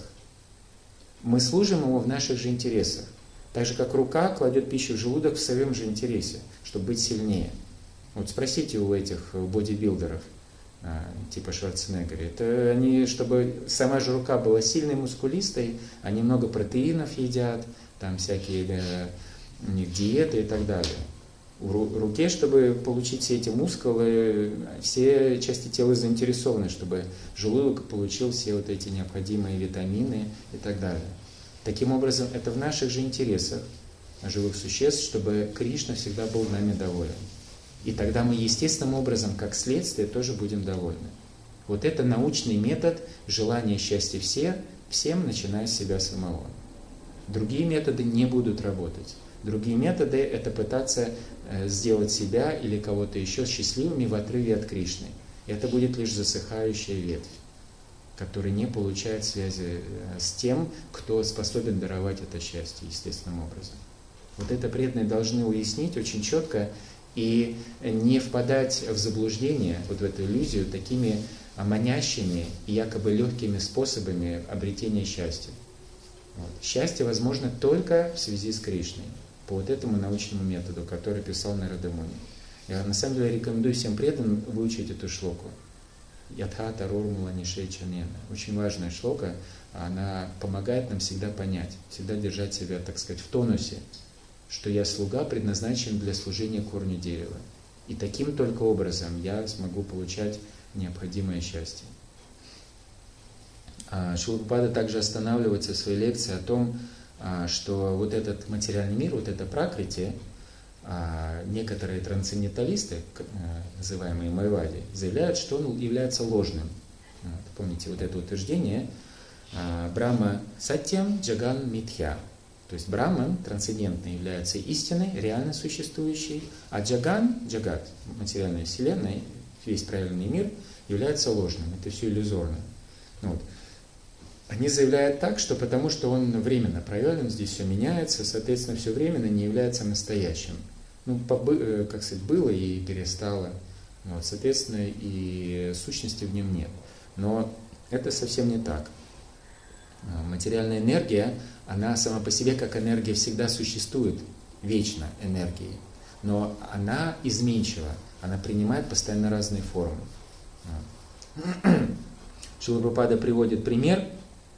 Мы служим Ему в наших же интересах. Так же, как рука кладет пищу в желудок в своем же интересе, чтобы быть сильнее. Вот спросите у этих бодибилдеров, типа Шварценеггера, это они, чтобы сама же рука была сильной, мускулистой, они много протеинов едят, там всякие да, у них диеты и так далее. В руке, чтобы получить все эти мускулы, все части тела заинтересованы, чтобы желудок получил все вот эти необходимые витамины и так далее. Таким образом, это в наших же интересах, живых существ, чтобы Кришна всегда был нами доволен. И тогда мы естественным образом, как следствие, тоже будем довольны. Вот это научный метод желания счастья все, всем, начиная с себя самого. Другие методы не будут работать. Другие методы – это пытаться сделать себя или кого-то еще счастливыми в отрыве от Кришны. И это будет лишь засыхающая ветвь, которая не получает связи с тем, кто способен даровать это счастье естественным образом. Вот это преданные должны уяснить очень четко и не впадать в заблуждение, вот в эту иллюзию, такими манящими и якобы легкими способами обретения счастья. Вот. Счастье возможно только в связи с Кришной, по вот этому научному методу, который писал Нарада Муни. Я на самом деле рекомендую всем преданным выучить эту шлоку. Ядха тарур муланишей чанена. Очень важная шлока, она помогает нам всегда понять, всегда держать себя, так сказать, в тонусе, что я слуга, предназначен для служения корню дерева. И таким только образом я смогу получать необходимое счастье. Шрила Прабхупада также останавливается в своей лекции о том, что вот этот материальный мир, вот это пракрити, некоторые трансценденталисты, называемые майвади, заявляют, что он является ложным. Помните вот это утверждение Брахма Сатьям Джаган Митхя. То есть Брахман трансцендентный является истиной, реально существующей, а Джаган, Джагат, материальная вселенная, весь правильный мир, является ложным. Это все иллюзорно. Вот. Они заявляют так, что потому что он временно проявлен, здесь все меняется, соответственно, все временно не является настоящим. Ну, как сказать, было и перестало. Вот, соответственно, и сущности в нем нет. Но это совсем не так. Материальная энергия, она сама по себе как энергия всегда существует, вечно энергией. Но она изменчива, она принимает постоянно разные формы. Шрила Прабхупада приводит пример,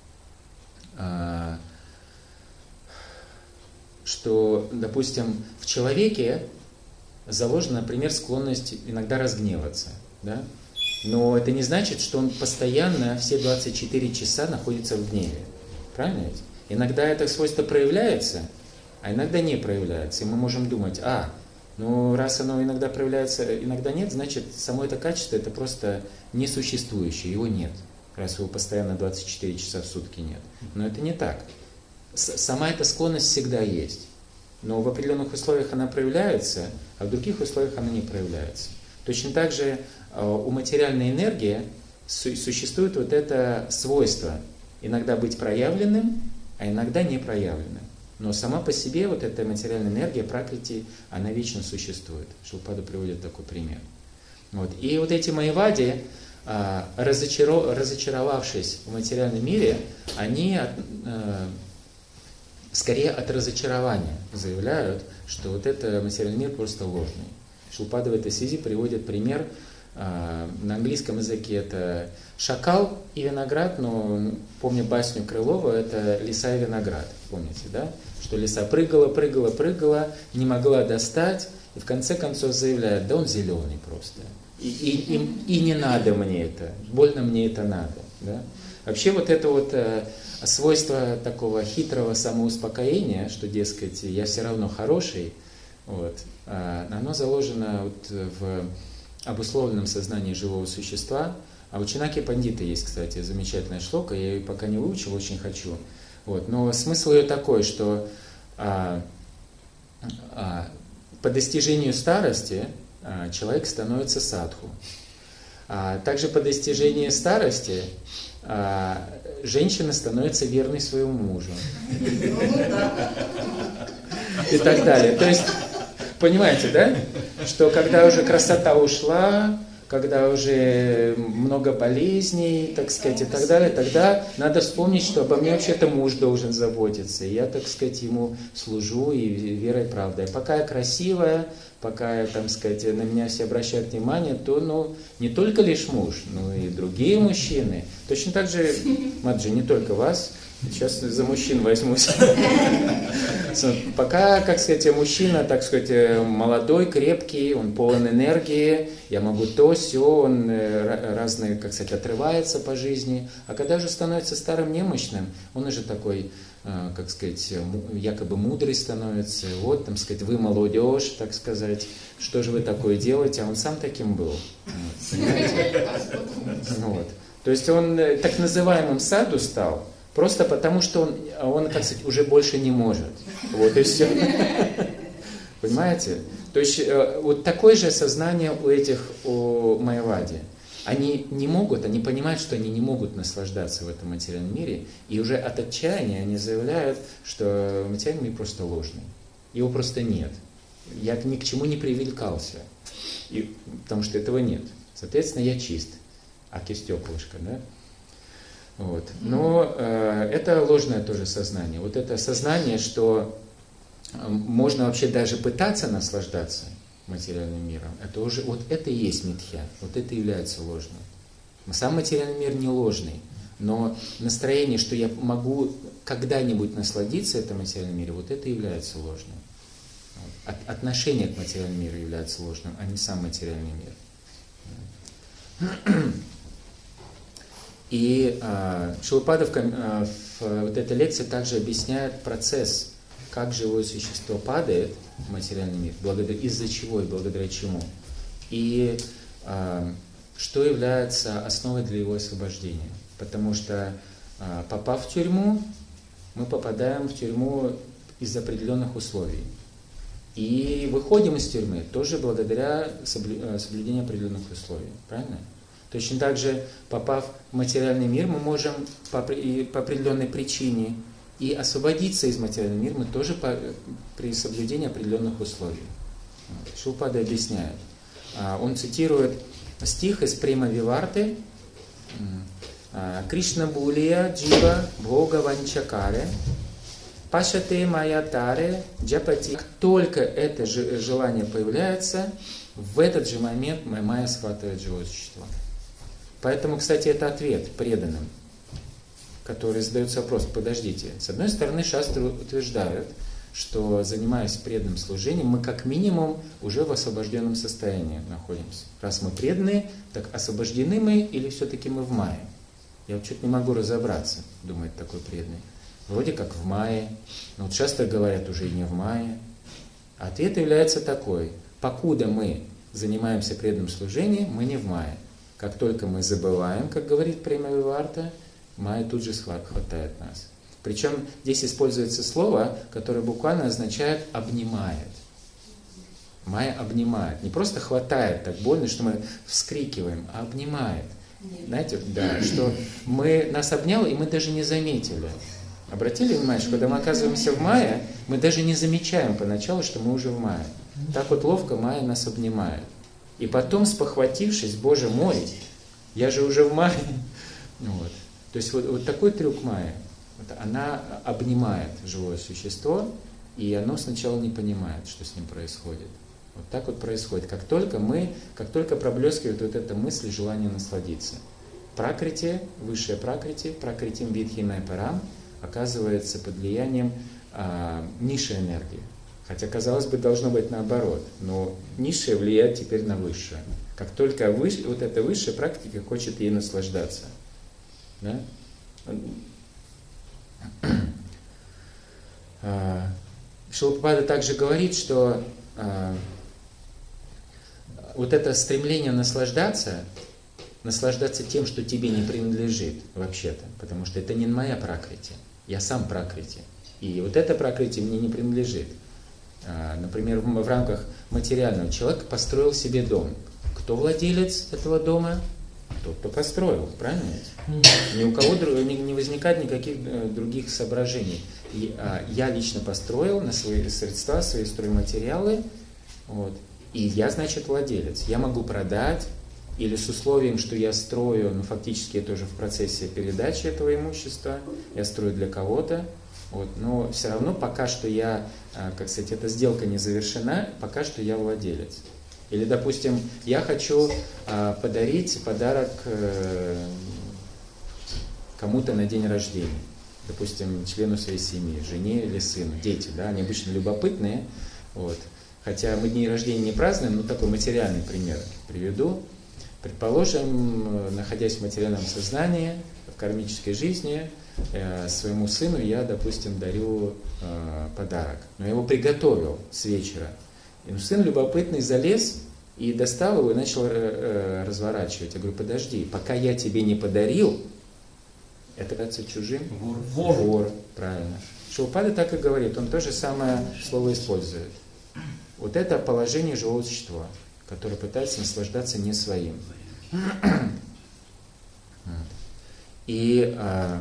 что, допустим, в человеке заложена, например, склонность иногда разгневаться, да? Но это не значит, что он постоянно все двадцать четыре часа находится в гневе. Правильно ведь? Иногда это свойство проявляется, а иногда не проявляется. И мы можем думать, а, ну раз оно иногда проявляется, иногда нет, значит, само это качество это просто несуществующее, его нет. Раз его постоянно двадцать четыре часа в сутки нет. Но это не так. Сама эта склонность всегда есть. Но в определенных условиях она проявляется, а в других условиях она не проявляется. Точно так же у материальной энергии существует вот это свойство иногда быть проявленным, а иногда не проявленным. Но сама по себе вот эта материальная энергия, пракрити, она вечно существует. Шрила Прабхупада приводит такой пример. Вот. И вот эти майявади, разочаро... разочаровавшись в материальном мире, они от, э, скорее от разочарования заявляют, что вот этот материальный мир просто ложный. Шилпада в этой связи приводит пример, э, на английском языке это шакал и виноград, но помню басню Крылова, это лиса и виноград, помните, да? Что лиса прыгала, прыгала, прыгала, не могла достать, и в конце концов заявляет, да он зеленый просто. И, и, и, и не надо мне это, больно мне это надо. Да? Вообще вот это вот э, свойство такого хитрого самоуспокоения, что, дескать, я все равно хороший, вот, э, оно заложено вот в обусловленном сознании живого существа. А у Чанаки Пандита есть, кстати, замечательная шлока, я ее пока не выучил, очень хочу. Вот, но смысл ее такой, что э, э, по достижению старости человек становится садху. А также по достижении старости а, женщина становится верной своему мужу. И так далее. То есть, понимаете, да? Что когда уже красота ушла, когда уже много болезней, так сказать, и так далее, тогда надо вспомнить, что обо мне вообще-то муж должен заботиться. И я, так сказать, ему служу и верой и правдой. Пока я красивая, пока, так сказать, на меня все обращают внимание, то, ну, не только лишь муж, но и другие мужчины. Точно так же, Маджи, не только вас, сейчас за мужчин возьмусь. Пока, как сказать, мужчина, так сказать, молодой, крепкий, он полон энергии, я могу то, сё, он разные, как сказать, отрывается по жизни. А когда уже становится старым, немощным, он уже такой, как сказать, якобы мудрый становится. Вот, там сказать, вы молодежь, так сказать, что же вы такое делаете, а он сам таким был. Понимаете? Вот. То есть он так называемым саду стал, просто потому, что он, он, как сказать, уже больше не может. Вот и все. Понимаете? То есть вот такое же сознание у этих, у майявади. Они не могут, они понимают, что они не могут наслаждаться в этом материальном мире, и уже от отчаяния они заявляют, что материальный мир просто ложный. Его просто нет. Я ни к чему не привлекался, и, потому что этого нет. Соответственно, я чист. Аки стеклышко, да? Вот. Но э, это ложное тоже сознание. Вот это сознание, что можно вообще даже пытаться наслаждаться материальным миром, это уже, вот это и есть митхья, вот это является ложным. Сам материальный мир не ложный, но настроение, что я могу когда-нибудь насладиться этим материальным миром, вот это является ложным. От, отношение к материальному миру является ложным, а не сам материальный мир. И э, Шилпада в, э, в вот этой лекции также объясняет процесс, как живое существо падает в материальный мир, благодаря, из-за чего и благодаря чему. И э, что является основой для его освобождения. Потому что, э, попав в тюрьму, мы попадаем в тюрьму из определенных условий. И выходим из тюрьмы тоже благодаря соблюдению определенных условий. Правильно? Точно так же, попав в материальный мир, мы можем по, по определенной причине и освободиться из материального мира мы тоже по, при соблюдении определенных условий. Шилпада объясняет. Он цитирует стих из Према Виварты. Кришна Булия Джива Бога Ванчакаре Пашате Майятаре Джапати. Как только это желание появляется, в этот же момент майя схватывает живое существо. Поэтому, кстати, это ответ преданным, который задается вопрос: подождите, с одной стороны, шастры утверждают, что, занимаясь преданным служением, мы как минимум уже в освобожденном состоянии находимся. Раз мы преданные, так освобождены мы или все-таки мы в мае? Я вот что-то не могу разобраться, думает такой преданный. Вроде как в мае, но вот шастры говорят уже и не в мае. А ответ является такой: покуда мы занимаемся преданным служением, мы не в мае. Как только мы забываем, как говорит Према Виварта, майя тут же хватает нас. Причем здесь используется слово, которое буквально означает «обнимает». Майя обнимает. Не просто хватает так больно, что мы вскрикиваем, а обнимает. Нет. Знаете, да, что мы, нас обняло, и мы даже не заметили. Обратили внимание, что когда мы оказываемся в мае, мы даже не замечаем поначалу, что мы уже в мае. Так вот ловко майя нас обнимает. И потом, спохватившись, Боже мой, я же уже в Майе. Вот. То есть вот, вот такой трюк Майи. Вот она обнимает живое существо, и оно сначала не понимает, что с ним происходит. Вот так вот происходит. Как только мы, как только проблескивает вот эта мысль, желание насладиться. Пракрити, высшее пракрити, пракритим видхинай парам, оказывается под влиянием а, низшей энергии. Хотя, казалось бы, должно быть наоборот. Но низшее влияет теперь на высшее. Как только выше, вот эта высшая практика хочет ей наслаждаться. Да? Шрила Прабхупада также говорит, что а, вот это стремление наслаждаться, наслаждаться тем, что тебе не принадлежит вообще-то, потому что это не моя пракрити, я сам пракрити. И вот эта пракрити мне не принадлежит. А, например, в, в рамках материального человек построил себе дом. Кто владелец этого дома? Тот, кто построил, правильно? Ни у кого не возникает никаких других соображений. Я лично построил на свои средства, свои стройматериалы, вот, и я, значит, владелец. Я могу продать, или с условием, что я строю, но фактически я тоже в процессе передачи этого имущества, я строю для кого-то, вот, но все равно пока что я, как сказать, эта сделка не завершена, пока что я владелец. Или, допустим, я хочу а, подарить подарок э, кому-то на день рождения. Допустим, члену своей семьи, жене или сыну. Дети, да, они обычно любопытные. Вот. Хотя мы дни рождения не празднуем, но такой материальный пример приведу. Предположим, находясь в материальном сознании, в кармической жизни, э, своему сыну я, допустим, дарю э, подарок. Но я его приготовил с вечера. И ну, сын любопытный залез и достал его и начал э, э, разворачивать. Я говорю, подожди, пока я тебе не подарил, это кажется чужим? Вор. Вор. Вор, правильно. Шрила Прабхупада так и говорит, он то же самое слово использует. Вот это положение живого существа, которое пытается наслаждаться не своим. И э,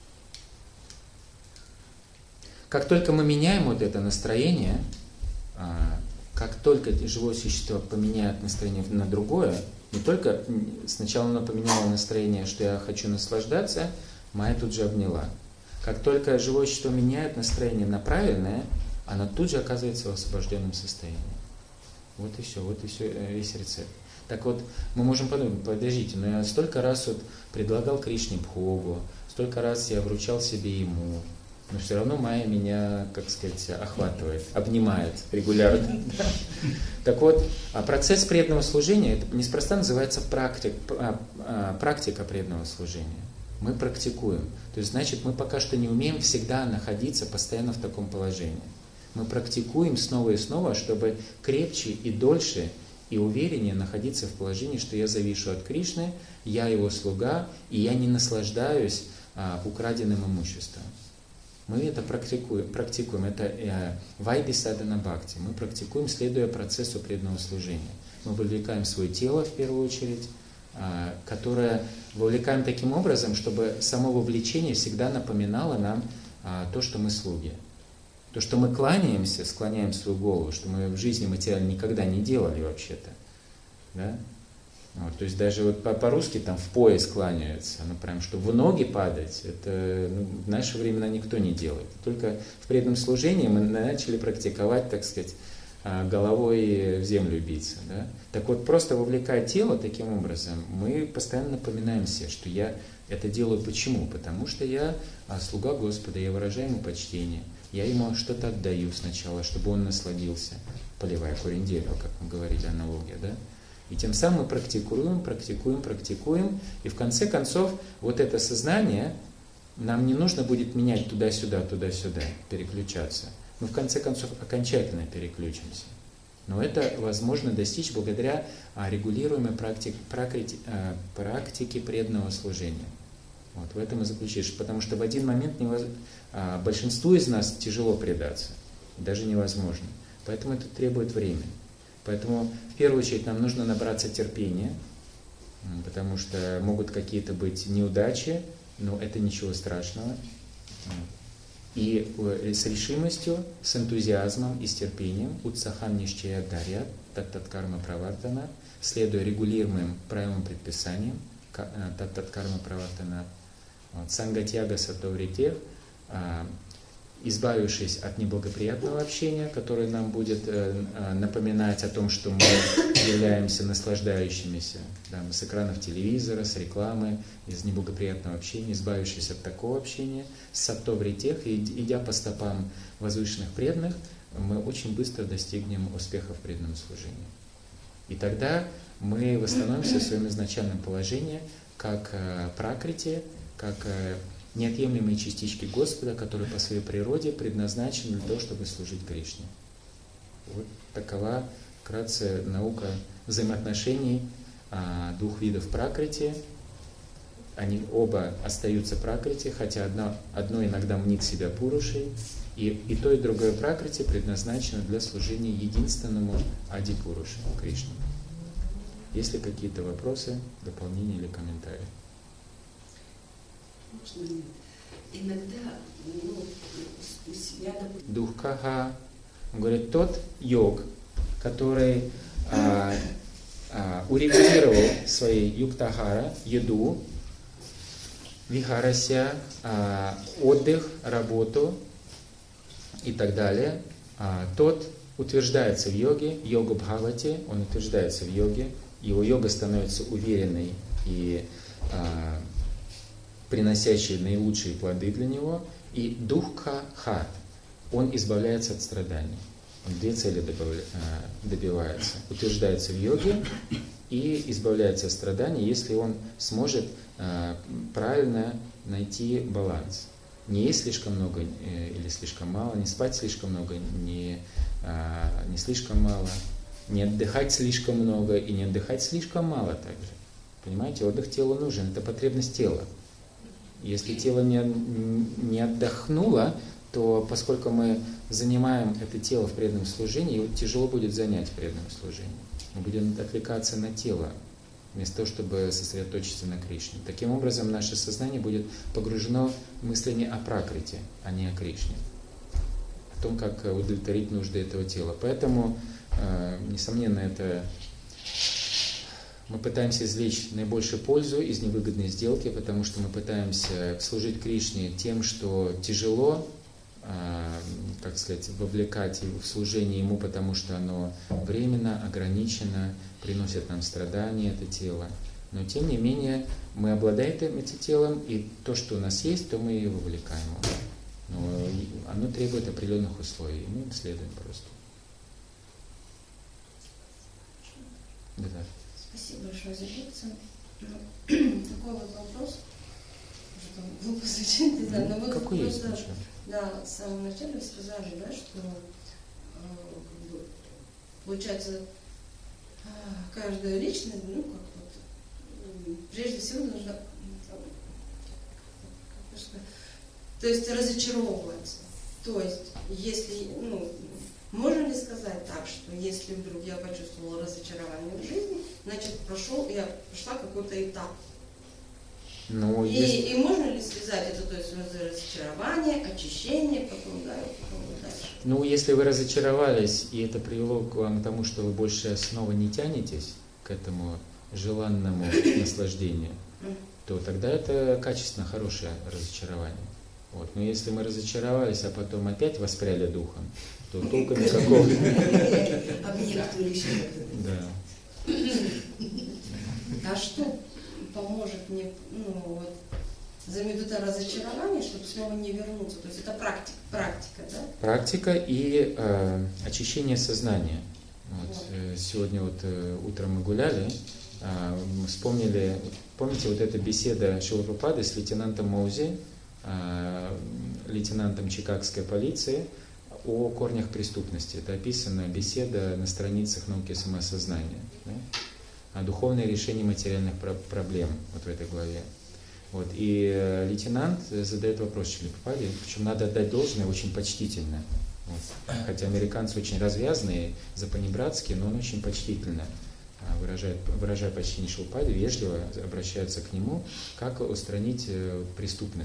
как только мы меняем вот это настроение, э, как только живое существо поменяет настроение на другое, не только сначала оно поменяло настроение, что я хочу наслаждаться, Майя тут же обняла. Как только живое существо меняет настроение на правильное, оно тут же оказывается в освобожденном состоянии. Вот и все, вот и все, весь рецепт. Так вот, мы можем подумать, подождите, но я столько раз вот предлагал Кришне Бхогу, столько раз я вручал себе ему, но все равно Майя меня, как сказать, охватывает, обнимает регулярно. Так вот, процесс преданного служения, это неспроста называется практик, практика преданного служения. Мы практикуем. То есть, значит, мы пока что не умеем всегда находиться постоянно в таком положении. Мы практикуем снова и снова, чтобы крепче и дольше и увереннее находиться в положении, что я завишу от Кришны, я его слуга, и я не наслаждаюсь а, украденным имуществом. Мы это практикуем, практикуем. Это э, вайди садана бхакти. Мы практикуем, следуя процессу преданного служения. Мы вовлекаем свое тело в первую очередь, э, которое вовлекаем таким образом, чтобы само вовлечение всегда напоминало нам э, то, что мы слуги. То, что мы кланяемся, склоняем свою голову, что мы в жизни материально никогда не делали вообще-то. Да? Вот, то есть даже вот по-русски там в пояс кланяются, ну прям, чтобы в ноги падать, это ну, в наше времена никто не делает. Только в преданном служении мы начали практиковать, так сказать, головой в землю биться. Да? Так вот, просто вовлекая тело таким образом, мы постоянно напоминаем себе, что я это делаю почему? Потому что я слуга Господа, я выражаю ему почтение, я ему что-то отдаю сначала, чтобы он насладился. Поливая корень дерева, как мы говорили, аналогия, да? И тем самым мы практикуем, практикуем, практикуем, и в конце концов вот это сознание, нам не нужно будет менять туда-сюда, туда-сюда, переключаться. Мы в конце концов окончательно переключимся. Но это возможно достичь благодаря регулируемой практике, практике, практике преданного служения. Вот в этом и заключаешь. Потому что в один момент невоз... большинству из нас тяжело предаться, даже невозможно. Поэтому это требует времени. Поэтому в первую очередь нам нужно набраться терпения, потому что могут какие-то быть неудачи, но это ничего страшного. И с решимостью, с энтузиазмом и с терпением, утсахан нишчая дарьят, таттат-карма правартана, следуя регулируемым правилам предписаниям, таттат-карма правартана, сангатьяга сатовритех, избавившись от неблагоприятного общения, которое нам будет напоминать о том, что мы являемся наслаждающимися, да, с экранов телевизора, с рекламы, из неблагоприятного общения, избавившись от такого общения, саттовритех, и идя по стопам возвышенных преданных, мы очень быстро достигнем успеха в преданном служении. И тогда мы восстановимся в своем изначальном положении, как пракрити, как неотъемлемые частички Господа, которые по своей природе предназначены для того, чтобы служить Кришне. Вот такова вкратце наука взаимоотношений а, двух видов пракрити. Они оба остаются пракрити, хотя одно, одно иногда мнит себя пурушей, и, и то, и другое пракрити предназначено для служения единственному Ади-пуруше, Кришне. Есть ли какие-то вопросы, дополнения или комментарии? Можно иногда, ну, у себя, допустим... Духкаха, он говорит, тот йог, который а, а, урегулировал своей юктахара, еду, вихарася, а, отдых, работу и так далее, а, тот утверждается в йоге, йога бхавати, он утверждается в йоге, его йога становится уверенной и а, приносящие наилучшие плоды для него, и духха-ха, он избавляется от страданий. Он две цели добивается. Утверждается в йоге и избавляется от страданий, если он сможет правильно найти баланс. Не есть слишком много или слишком мало, не спать слишком много, не, не слишком мало, не отдыхать слишком много и не отдыхать слишком мало также. Понимаете, отдых телу нужен, это потребность тела. Если тело не, не отдохнуло, то поскольку мы занимаем это тело в преданном служении, его тяжело будет занять в преданном служении. Мы будем отвлекаться на тело, вместо того, чтобы сосредоточиться на Кришне. Таким образом, наше сознание будет погружено в мышление о пракрите, а не о Кришне. О том, как удовлетворить нужды этого тела. Поэтому, э, несомненно, это... Мы пытаемся извлечь наибольшую пользу из невыгодной сделки, потому что мы пытаемся служить Кришне тем, что тяжело, э, как сказать, вовлекать в служение Ему, потому что оно временно, ограничено, приносит нам страдания, это тело. Но тем не менее мы обладаем этим телом, и то, что у нас есть, то мы и вовлекаем. Но оно требует определенных условий, и мы им следуем просто. Да, да. Спасибо большое за лекцию. Такой вот вопрос. Уже там глупо звучит, не знаю, но вот какой есть просто, начало? да, в самом начале вы сказали, да, что э, как бы, получается, э, каждая личность, ну, как вот, э, прежде всего должна, как сказать, то есть разочаровываться. То есть, если, ну, можно ли сказать так, что если вдруг я почувствовала разочарование в жизни, значит, прошел, я прошла какой-то этап. Ну, и, если... и можно ли связать это, то есть разочарование, очищение, потом, да, потом дальше? Ну, если вы разочаровались, и это привело к вам к тому, что вы больше снова не тянетесь к этому желанному наслаждению, то тогда это качественно хорошее разочарование. Вот. Но если мы разочаровались, а потом опять воспряли духом, то толка никакого. Объект увеличения. Да. А что поможет мне, ну, вот, заметить это разочарование, чтобы снова не вернуться? То есть это практика, практика, да? Практика и э, очищение сознания. Вот. Вот. Сегодня вот э, утром мы гуляли, э, мы вспомнили, помните, вот эта беседа Шрилы Прабхупады с лейтенантом Моузи, э, лейтенантом чикагской полиции, о корнях преступности. Это описана беседа на страницах науки самосознания. Да? О духовное решение материальных про- проблем, вот в этой главе. Вот. И э, лейтенант задает вопрос Шриле Прабхупаде, причем надо отдать должное очень почтительно. Вот. Хотя американцы очень развязные, запанибратские, но он очень почтительно выражает, выражая почтение Шриле Прабхупаде, вежливо обращаются к нему, как устранить э, преступность.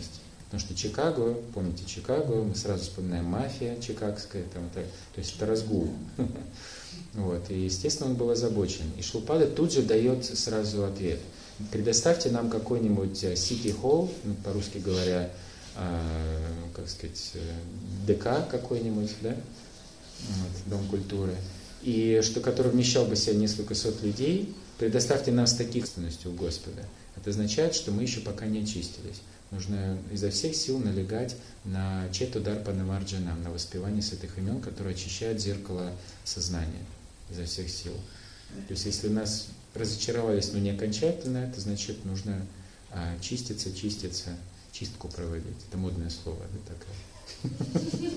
Потому что Чикаго, помните Чикаго, мы сразу вспоминаем мафия чикагская, там, это, то есть это разгул. Вот, и, естественно, он был озабочен. И Шилпада тут же дает сразу ответ. Предоставьте нам какой-нибудь City Hall, ну, по-русски говоря, э, как сказать, ДК какой-нибудь, да, вот, Дом культуры, и что, который вмещал бы в себя несколько сот людей, предоставьте нам с таких ценностью у Господа. Это означает, что мы еще пока не очистились. Нужно изо всех сил налегать на Четударпанамарджанам, на воспевание святых имен, которые очищают зеркало сознания изо всех сил. То есть, если нас разочаровались, но не окончательно, это значит, нужно а, чиститься, чиститься, чистку проводить. Это модное слово, да, такое.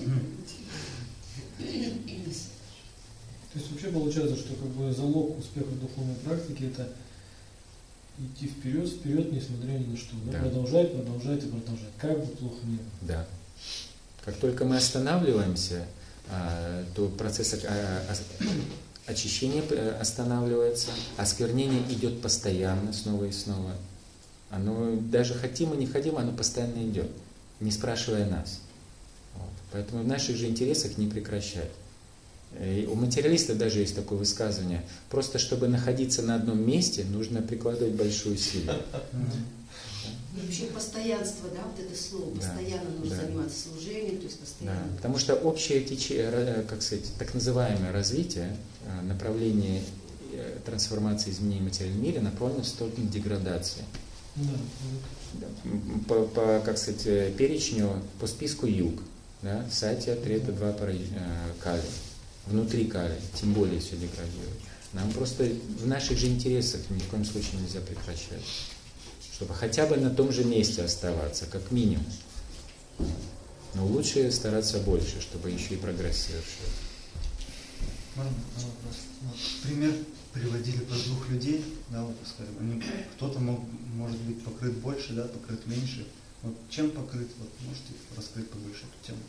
То есть вообще получается, что как бы залог успеха в духовной практике это идти вперед, вперед, несмотря ни на что. Да? Да. Продолжать, продолжать и продолжать. Как бы плохо ни было. Да. Как только мы останавливаемся, то процесс очищения останавливается, осквернение идет постоянно, снова и снова. Оно, даже хотим и не хотим, оно постоянно идет, не спрашивая нас. Вот. Поэтому в наших же интересах не прекращать. И у материалиста даже есть такое высказывание: просто чтобы находиться на одном месте, нужно прикладывать большую силу. И вообще постоянство, да, вот это слово, постоянно да, нужно да. заниматься служением, то есть постоянно. Да, потому что общее течение, как сказать, так называемое развитие, направление трансформации изменений в материальном мире направлено в сторону деградации. Да. По, по, как сказать, перечню, по списку юг, да, сатья, трета, два, кали. Внутри кали, тем более все деградирует. Нам просто в наших же интересах ни в коем случае нельзя прекращать. Чтобы хотя бы на том же месте оставаться, как минимум. Но лучше стараться больше, чтобы еще и прогресс совершить. Можно вопрос? Вот, пример приводили про двух людей, да, вот, скажем, они, кто-то мог, может быть покрыт больше, да, покрыт меньше. Вот чем покрыт? Вот можете раскрыть побольше эту тему?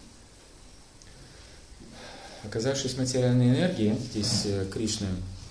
Оказавшись в материальной энергии, здесь Кришна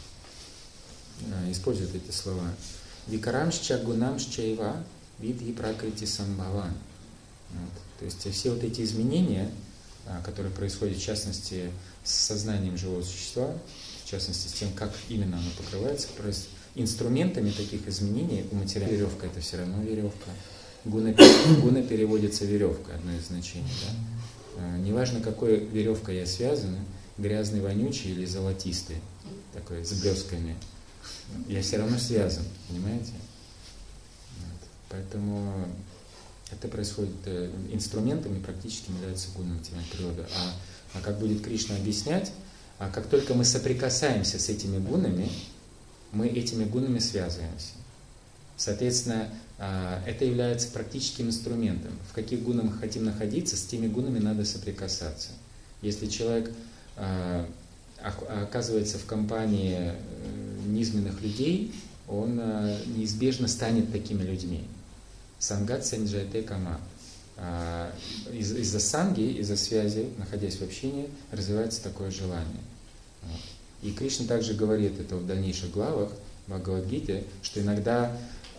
использует эти слова. Викарамшча гунамшчайва видхи пракрити самбхаван. То есть все вот эти изменения, которые происходят в частности с сознанием живого существа, в частности с тем, как именно оно покрывается, инструментами таких изменений у материала веревка — это все равно веревка. Гуна, гуна переводится веревка, одно из значений. Да? Неважно, какой веревкой я связан, грязный, вонючий или золотистый, такой с блесками, я все равно связан, понимаете? Вот. Поэтому это происходит, инструментами практически являются гуны материальной природы. А, а как будет Кришна объяснять, а как только мы соприкасаемся с этими гунами, мы этими гунами связываемся. Соответственно, это является практическим инструментом. В каких гунах мы хотим находиться, с теми гунами надо соприкасаться. Если человек оказывается в компании низменных людей, он неизбежно станет такими людьми. Сангат санджайте кама. Из-за санги, из-за связи, находясь в общении, развивается такое желание. И Кришна также говорит это в дальнейших главах Бхагавад-гите, что иногда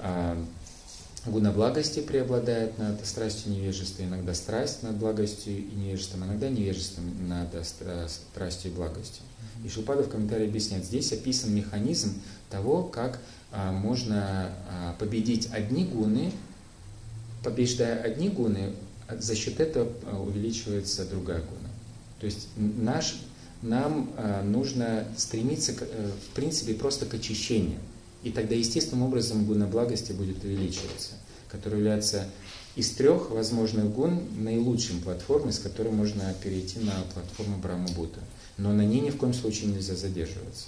гуна благости преобладает над страстью невежества, иногда страсть над благостью и невежеством, иногда невежество над страстью и благостью. И Шилпада в комментарии объясняет, здесь описан механизм того, как а, можно а, победить одни гуны, побеждая одни гуны, за счет этого увеличивается другая гуна. То есть наш, нам а, нужно стремиться, к, в принципе, просто к очищению. И тогда естественным образом гуна благости будет увеличиваться, которая является из трех возможных гун наилучшим платформой, с которой можно перейти на платформу Брахма-Будда. Но на ней ни в коем случае нельзя задерживаться.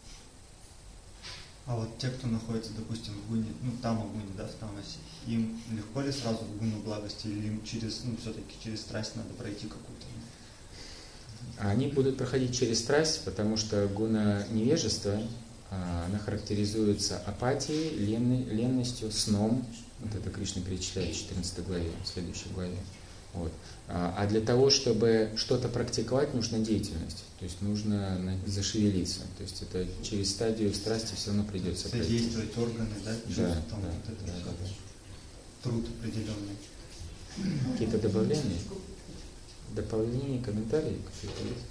А вот те, кто находится, допустим, в гуне, ну там в гуне, да, в тамасе, им легко ли сразу в гуну благости, или им через, ну все-таки через страсть надо пройти какую-то? Они будут проходить через страсть, потому что гуна невежества, она характеризуется апатией, ленной, ленностью, сном. Вот это Кришна перечисляет в четырнадцатой главе, в следующей главе. Вот. А для того, чтобы что-то практиковать, нужна деятельность. То есть нужно зашевелиться. То есть это через стадию страсти все равно придется пройти. Задействовать органы, да? Да, там да, вот это да, да, да. Труд определенный. Какие-то добавления? Дополнения, комментарии какие-то есть?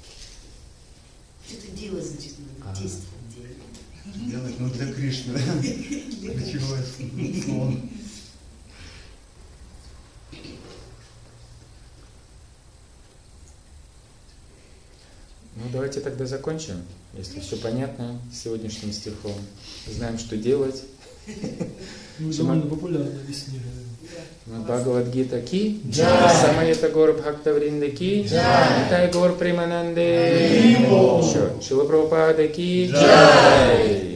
Это дело, значит, А. надо действовать делать. Делать, ну, для Кришны, да? Ключевое слово. Ну, давайте тогда закончим, если все понятно с сегодняшним стихом. Знаем, что делать. Ну, довольно популярно объяснили. Бхагавад-гита ки, Самаета Гор Бхактавринда ки, Нитай Гор Примананде, еще Шила Прабхупада ки,